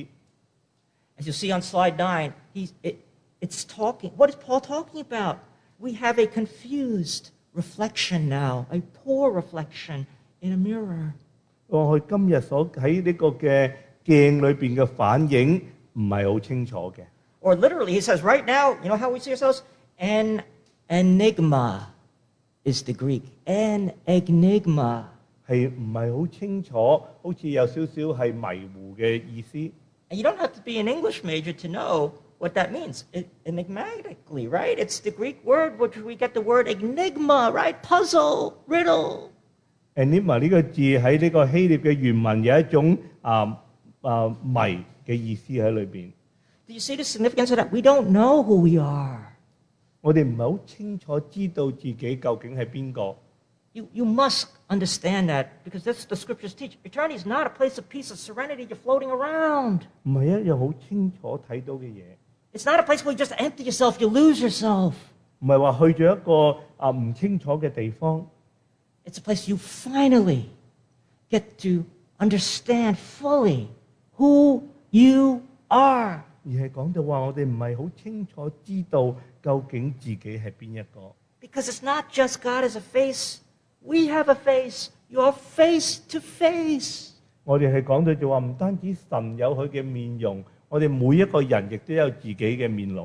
As you see on slide nine, he's, it, it's talking. What is Paul talking about? We have a confused reflection now, a poor reflection in a mirror. 我佢今日所喺呢個嘅鏡裏邊嘅反應唔係好清楚嘅。 Or literally, he says, right now, you know how we see ourselves? An enigma is the Greek. An enigma. 係唔係好清楚，好似有少少係迷糊嘅意思。 And you don't have to be an English major to know what that means. It, enigmatically, right? It's the Greek word which we get the word enigma, right? Puzzle, riddle. enigma 呢個字喺呢個希臘嘅原文有一種啊啊謎嘅意思喺裏邊。 Do you see the significance of that? We don't know who we are. 我哋唔係好清楚知道自己究竟係邊個。 You, you must understand that because that's the scriptures teach. Eternity is not a place of peace, of serenity. You're floating around. 唔係一樣好清楚睇到嘅嘢。 It's not a place where you just empty yourself, you lose yourself. 唔係話去咗一個啊唔清楚嘅地方。 It's a place you finally get to understand fully who you are. 而係講到話，我哋唔係好清楚知道究竟自己係邊一個。 Because it's not just God as a face. We have a face. You're face to face. 我哋係講到就話，唔單止神有佢嘅面容，我哋每一個人亦都有自己嘅面容。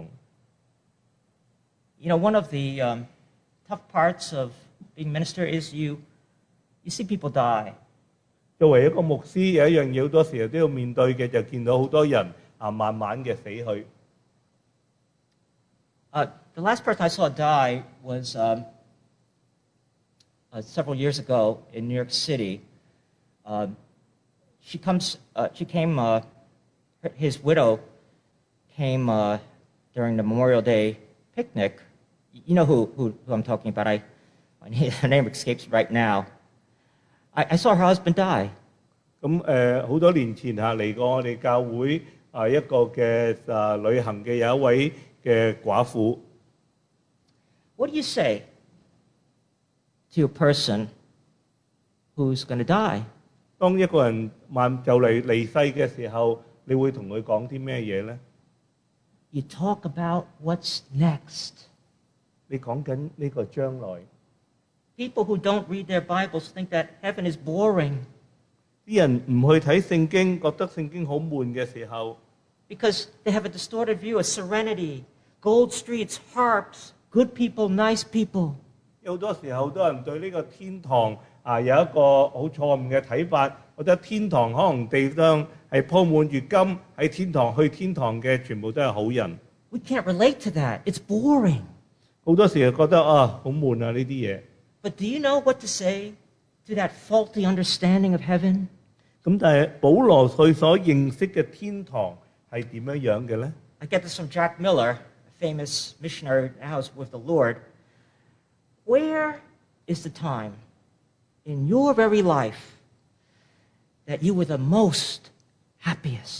You know, one of the um, tough parts of being minister is you, you see people die. 作為一個牧師，有一樣嘢好多時候都要面對嘅，就見到好多人啊慢慢嘅死去。 Uh, the last person I saw die was um, uh, several years ago in New York City. Uh, she comes. Uh, she came. Uh, his widow came uh, during the Memorial Day picnic. You know who, who, who I'm talking about. I, her name escapes right now. I, I saw her husband die. 咁誒好多年前嚇嚟過我哋教會啊一個嘅啊旅行嘅有一位嘅寡婦。 What do you say to a person who's going to die? 當一個人慢就嚟離世嘅時候，你會同佢講啲咩嘢咧？ You talk about what's next. 你講緊呢個將來。 People who don't read their Bibles think that heaven is boring 啲人唔去睇聖經，覺得聖經好悶嘅時候， because they have a distorted view of serenity, gold streets, harps, good people, nice people. 有好多時候，好多人對呢個天堂啊有一個好錯誤嘅睇法，覺得天堂可能地上係鋪滿月金，喺天堂去天堂嘅全部都係好人。 We can't relate to that. It's boring. 好多時就覺得啊好悶啊呢啲嘢。 But do you know what to say to that faulty understanding of heaven? 咁但係保羅佢所認識嘅天堂係點樣樣嘅咧？ I get this from Jack Miller, a famous missionary now is with the Lord. Where is the time in your very life that you were the most happiest?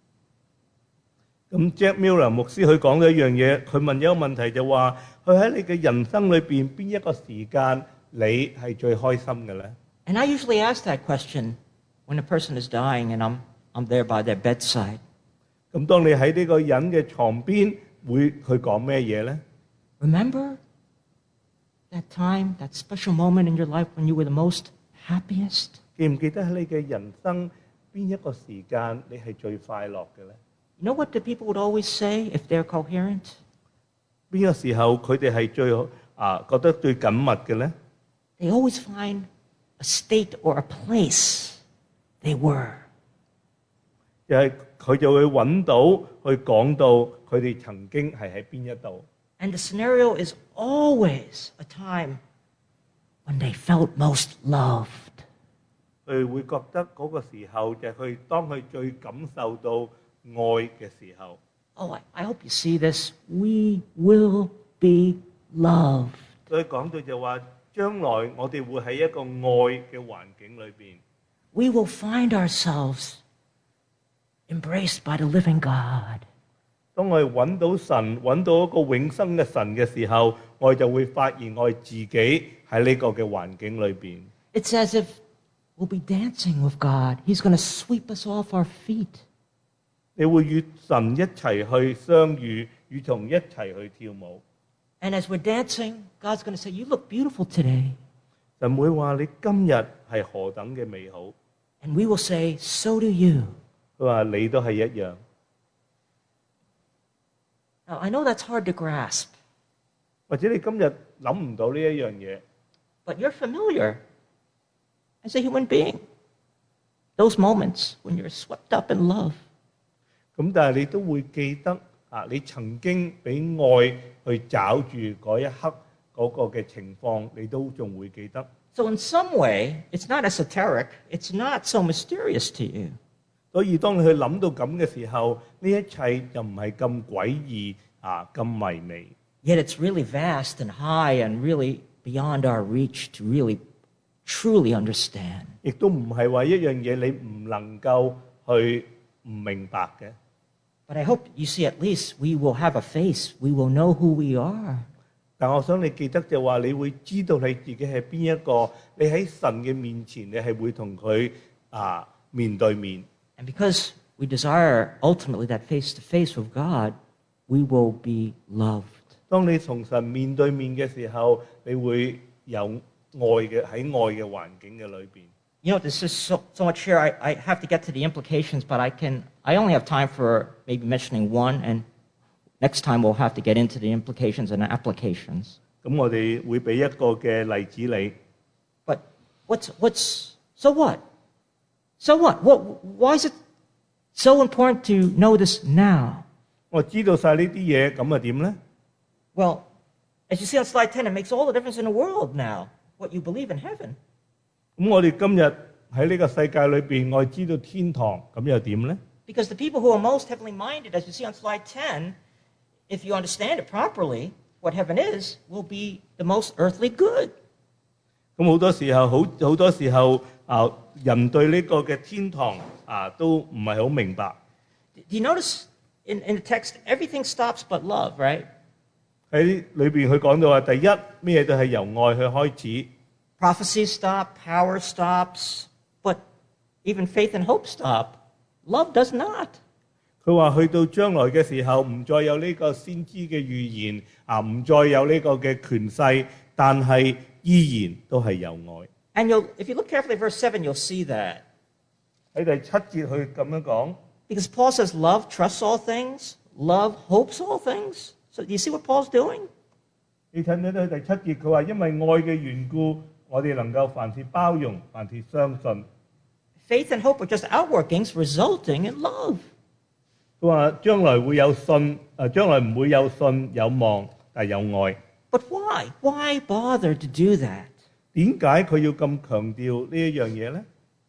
咁 Jack Miller 牧師佢講咗一樣嘢，佢問一個問題就話：佢喺你嘅人生裏邊邊一個時間你係最開心嘅咧？ And I usually ask that question when a person is dying and I'm, I'm there by their bedside. 咁當你喺呢個人嘅床邊，會佢講咩嘢咧？ Remember that time, that special moment in your life when you were the most happiest? 記唔記得喺你嘅人生邊一個時間你係最快樂嘅咧？ You know what the people would always say if they're coherent? 邊個時候佢哋係最啊覺得最緊密嘅咧？ They always find a state or a place they were. 就係佢就會揾到去講到佢哋曾經係喺邊一度。 And the scenario is always a time when they felt most loved. 佢會覺得嗰個時候就係佢當佢最感受到愛嘅時候。 Oh, I, I hope you see this. We will be loved. 所以講到就話，將來我哋會喺一個愛嘅環境裏邊， We will find ourselves embraced by the living God. 當我哋揾到神，揾到一個永生嘅神嘅時候，我哋就會發現我哋自己喺呢個嘅環境裏邊。 It's as if we'll be dancing with God. He's going to sweep us off our feet. 你會與神一齊去相遇，與同一齊去跳舞。 And as we're dancing, God's going to say, You look beautiful today. 神會話你今日係何等嘅美好。 And we will say, So do you. 佢話你都係一樣。 Now, I know that's hard to grasp, 或者你今日諗唔到呢一樣嘢， but you're familiar as a human being. Those moments when you're swept up in love. 咁但係你都會記得啊，你曾經俾愛去找住嗰一刻嗰個嘅情況，你都仲會記得。 So in some way, it's not esoteric. It's not so mysterious to you. 所以當你去諗到咁嘅時候，呢一切就唔係咁詭異啊，咁迷微。 Yet it's really vast and high and really beyond our reach to really, truly understand. 亦都唔係話一樣嘢你唔能夠去唔明白嘅。 But I hope you see at least we will have a face. We will know who we are. 但我想你記得就話，你會知道你自己係邊一個，你喺神嘅面前，你係會同佢啊面對面。 And because we desire ultimately that face-to-face with God, we will be loved. 當你同神面對面嘅時候，你會有愛嘅喺愛嘅環境嘅裏邊。 You know, there's just so, so much here. I, I have to get to the implications, but I can. I only have time for maybe mentioning one, and next time we'll have to get into the implications and applications. 咁我哋會俾一個嘅例子你。 But what's what's so what? So what? What? Why is it so important to know this now? 我知道晒呢啲嘢，咁啊點咧？ Well, as you see on slide ten, it makes all the difference in the world now. What you believe in heaven. 咁我哋今日喺呢個世界裏邊，我哋知道天堂，咁又點咧？ Because the people who are most heavenly minded, as you see on slide ten, if you understand it properly, what heaven is, will be the most earthly good. 咁好多時候，好好多時候啊，人對呢個嘅天堂啊都唔係好明白。 Do you notice in, in the text, everything stops but love, right? 喺裏邊佢講到話，第一咩都係由愛去開始。 Prophecy stop, power stops, but even faith and hope stop. Love does not. 佢話去到將來嘅時候，唔再有呢個先知嘅預言啊，唔再有呢個嘅權勢，但係依然都係有愛。 And you'll, if you look carefully at verse seven, you'll see that. 喺第七節佢咁樣講， Because Paul says love trusts all things, love hopes all things. So do you see what Paul's doing? 你睇唔睇到第七節佢話因為愛嘅緣故，我哋能夠凡事包容，凡事相信。 Faith and hope are just outworkings resulting in love. 佢話將來會有信，誒將來唔會有信有望，但係有愛。 But why? Why bother to do that? 點解佢要咁強調呢一樣嘢咧？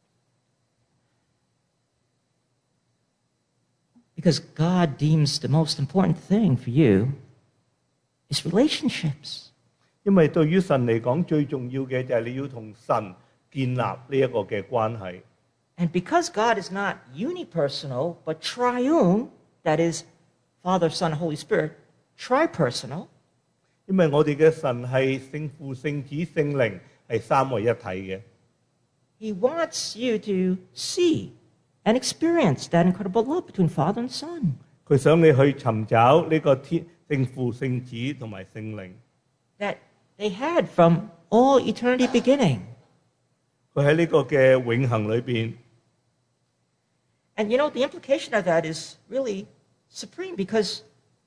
Because God deems the most important thing for you is relationships. 因為對於神嚟講，最重要嘅就係你要同神建立呢一個嘅關係。 And because God is not unipersonal, but triune, that is, Father, Son, Holy Spirit, tripersonal, 因為我哋嘅神係聖父、聖子、聖靈係三位一體嘅。 He wants you to see and experience that incredible love between Father and Son. 佢想你去尋找呢個天聖父、聖子同埋聖靈。 That they had from all eternity beginning. 佢喺呢個嘅永恆裏邊。 And you know, the implication of that is really supreme because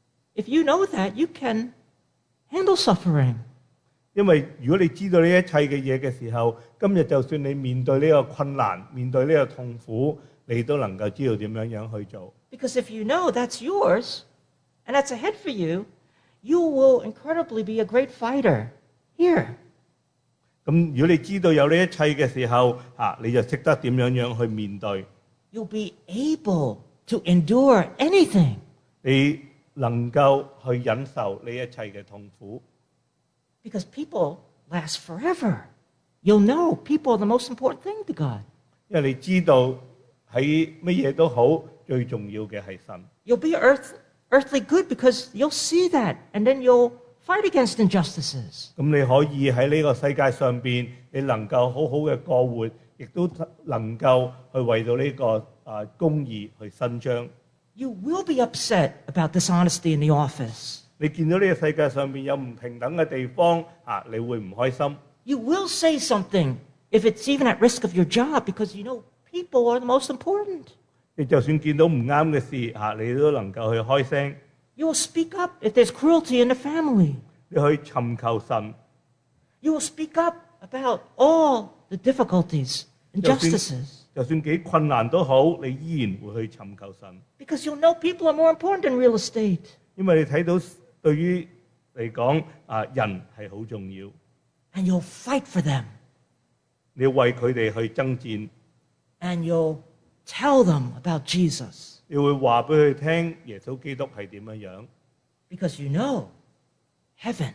if you know that, you can handle suffering. 因為如果你知道呢一切嘅嘢嘅時候，今日就算你面對呢個困難、面對呢個痛苦，你都能夠知道點樣樣去做。 Because if you know that's yours and that's ahead for you, you will incredibly be a great fighter here. 咁如果你知道有呢一切嘅時候，啊，你就識得點樣樣去面對。 You'll be able to endure anything. 你能夠去忍受呢一切嘅痛苦。 Because people last forever. You'll know people are the most important thing to God. 因為你知道喺乜嘢都好，最重要嘅係神。 You'll be earth, earthly good because you'll see that and then you'll fight against injustices. 咁你可以喺呢個世界上邊，你能夠好好嘅過活，亦都能夠去為到呢個啊公義去伸張。 You will be upset about dishonesty in the office. 你見到呢個世界上邊有唔平等嘅地方，啊，你會唔開心。 You will say something if it's even at risk of your job because you know people are the most important. 你就算見到唔啱嘅事，啊，你都能夠去開聲。 You will speak up if there's cruelty in the family. 你去尋求神。 You will speak up about all the difficulties, 就算 injustices. 就算幾困難都好，你依然會去尋求神， Because you'll know people are more important than real estate. 因為你睇到對於嚟講啊，人係好重要， And you'll fight for them. 你要為佢哋去爭戰， And you'll tell them about Jesus. 你會話俾佢聽耶穌基督係點樣樣， Because you know heaven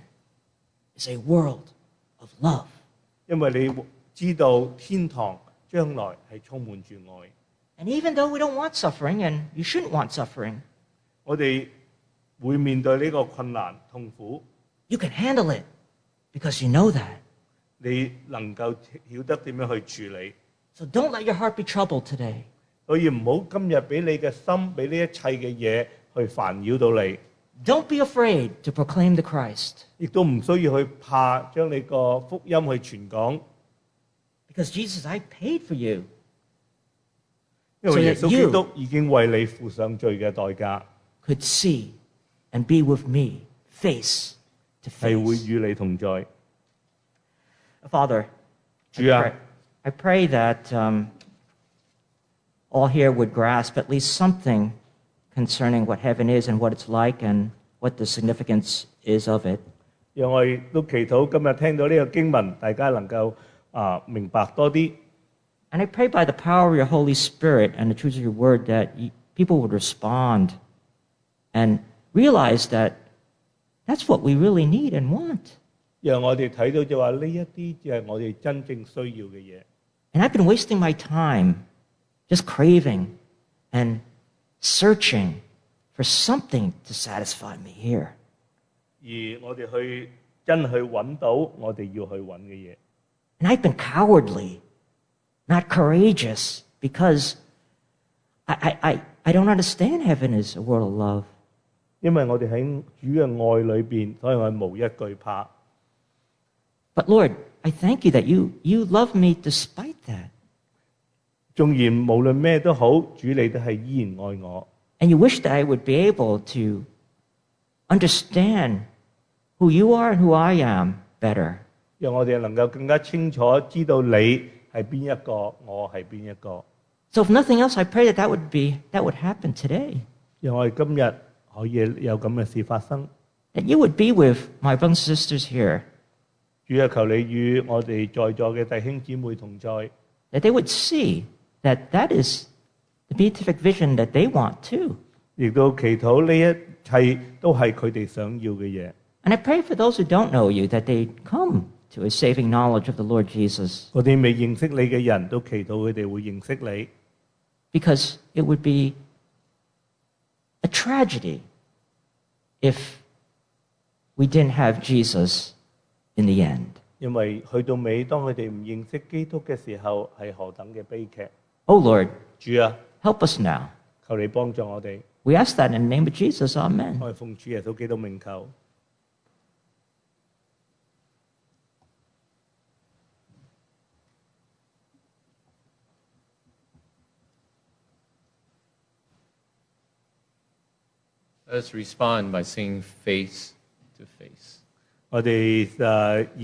is a world of love. 因為你知道天堂將來係充滿住愛。 And even though we don't want suffering, and you shouldn't want suffering, 我哋會面對呢個困難痛苦， you can handle it because you know that. 你能夠曉得點樣去處理。 So don't let your heart be troubled today. 所以唔好今日俾你嘅心，俾呢一切嘅嘢去煩擾到你， Don't be afraid to proclaim the Christ. 亦都唔需要去怕將你個福音去傳講， Because Jesus, I paid for you. 因為耶穌 So that 基 you 督已經為你付上罪嘅代價， could see and be with me face to 係會 face. 與你同在。 Father, I 主啊 pray, I pray that um, all here would grasp at least something concerning what heaven is and what it's like and what the significance is of it. 讓我哋都祈禱今日聽到呢個經文，大家能夠啊明白多啲。 And I pray by the power of your Holy Spirit and the truth of your word that you, people would respond and realize that that's what we really need and want. 讓我哋睇到就話呢一啲就係我哋真正需要嘅嘢。 And I've been wasting my time just craving and searching for something to satisfy me here. 而我哋去真去揾到我哋要去揾嘅嘢。 And I've been cowardly, not courageous, because I, I, I, I don't understand heaven is a world of love. 因為我哋喺主嘅愛裏邊，所以我哋無一懼怕。 But Lord, I thank you that you, you love me despite that. 縱然無論咩都好，主你都係依然愛我。 And you wish that I would be able to understand who you are and who I am better. 讓我哋能夠更加清楚知道你係邊一個，我係邊一個。 So if nothing else, I pray that that would be, that would happen today. 讓我哋今日可以有咁嘅事發生。 That you would be with my brothers and sisters here. 主啊，求你與我哋在座嘅弟兄姊妹同在， That they would see that that is the beatific vision that they want too. 亦都祈禱呢一切都係佢哋想要嘅嘢。 And I pray for those who don't know you that they come to a saving knowledge of the Lord Jesus. 我哋未認識你嘅人都祈禱佢哋會認識你， Because it would be a tragedy if we didn't have Jesus in the end. 因為去到尾，當佢哋唔認識基督嘅時候，係何等嘅悲劇。 Oh Lord, 主啊， help us now. 求你幫助我哋， We ask that in the name of Jesus. Amen. 我係奉主耶穌基督名求。 Let us respond by singing Face to Face. 我哋誒。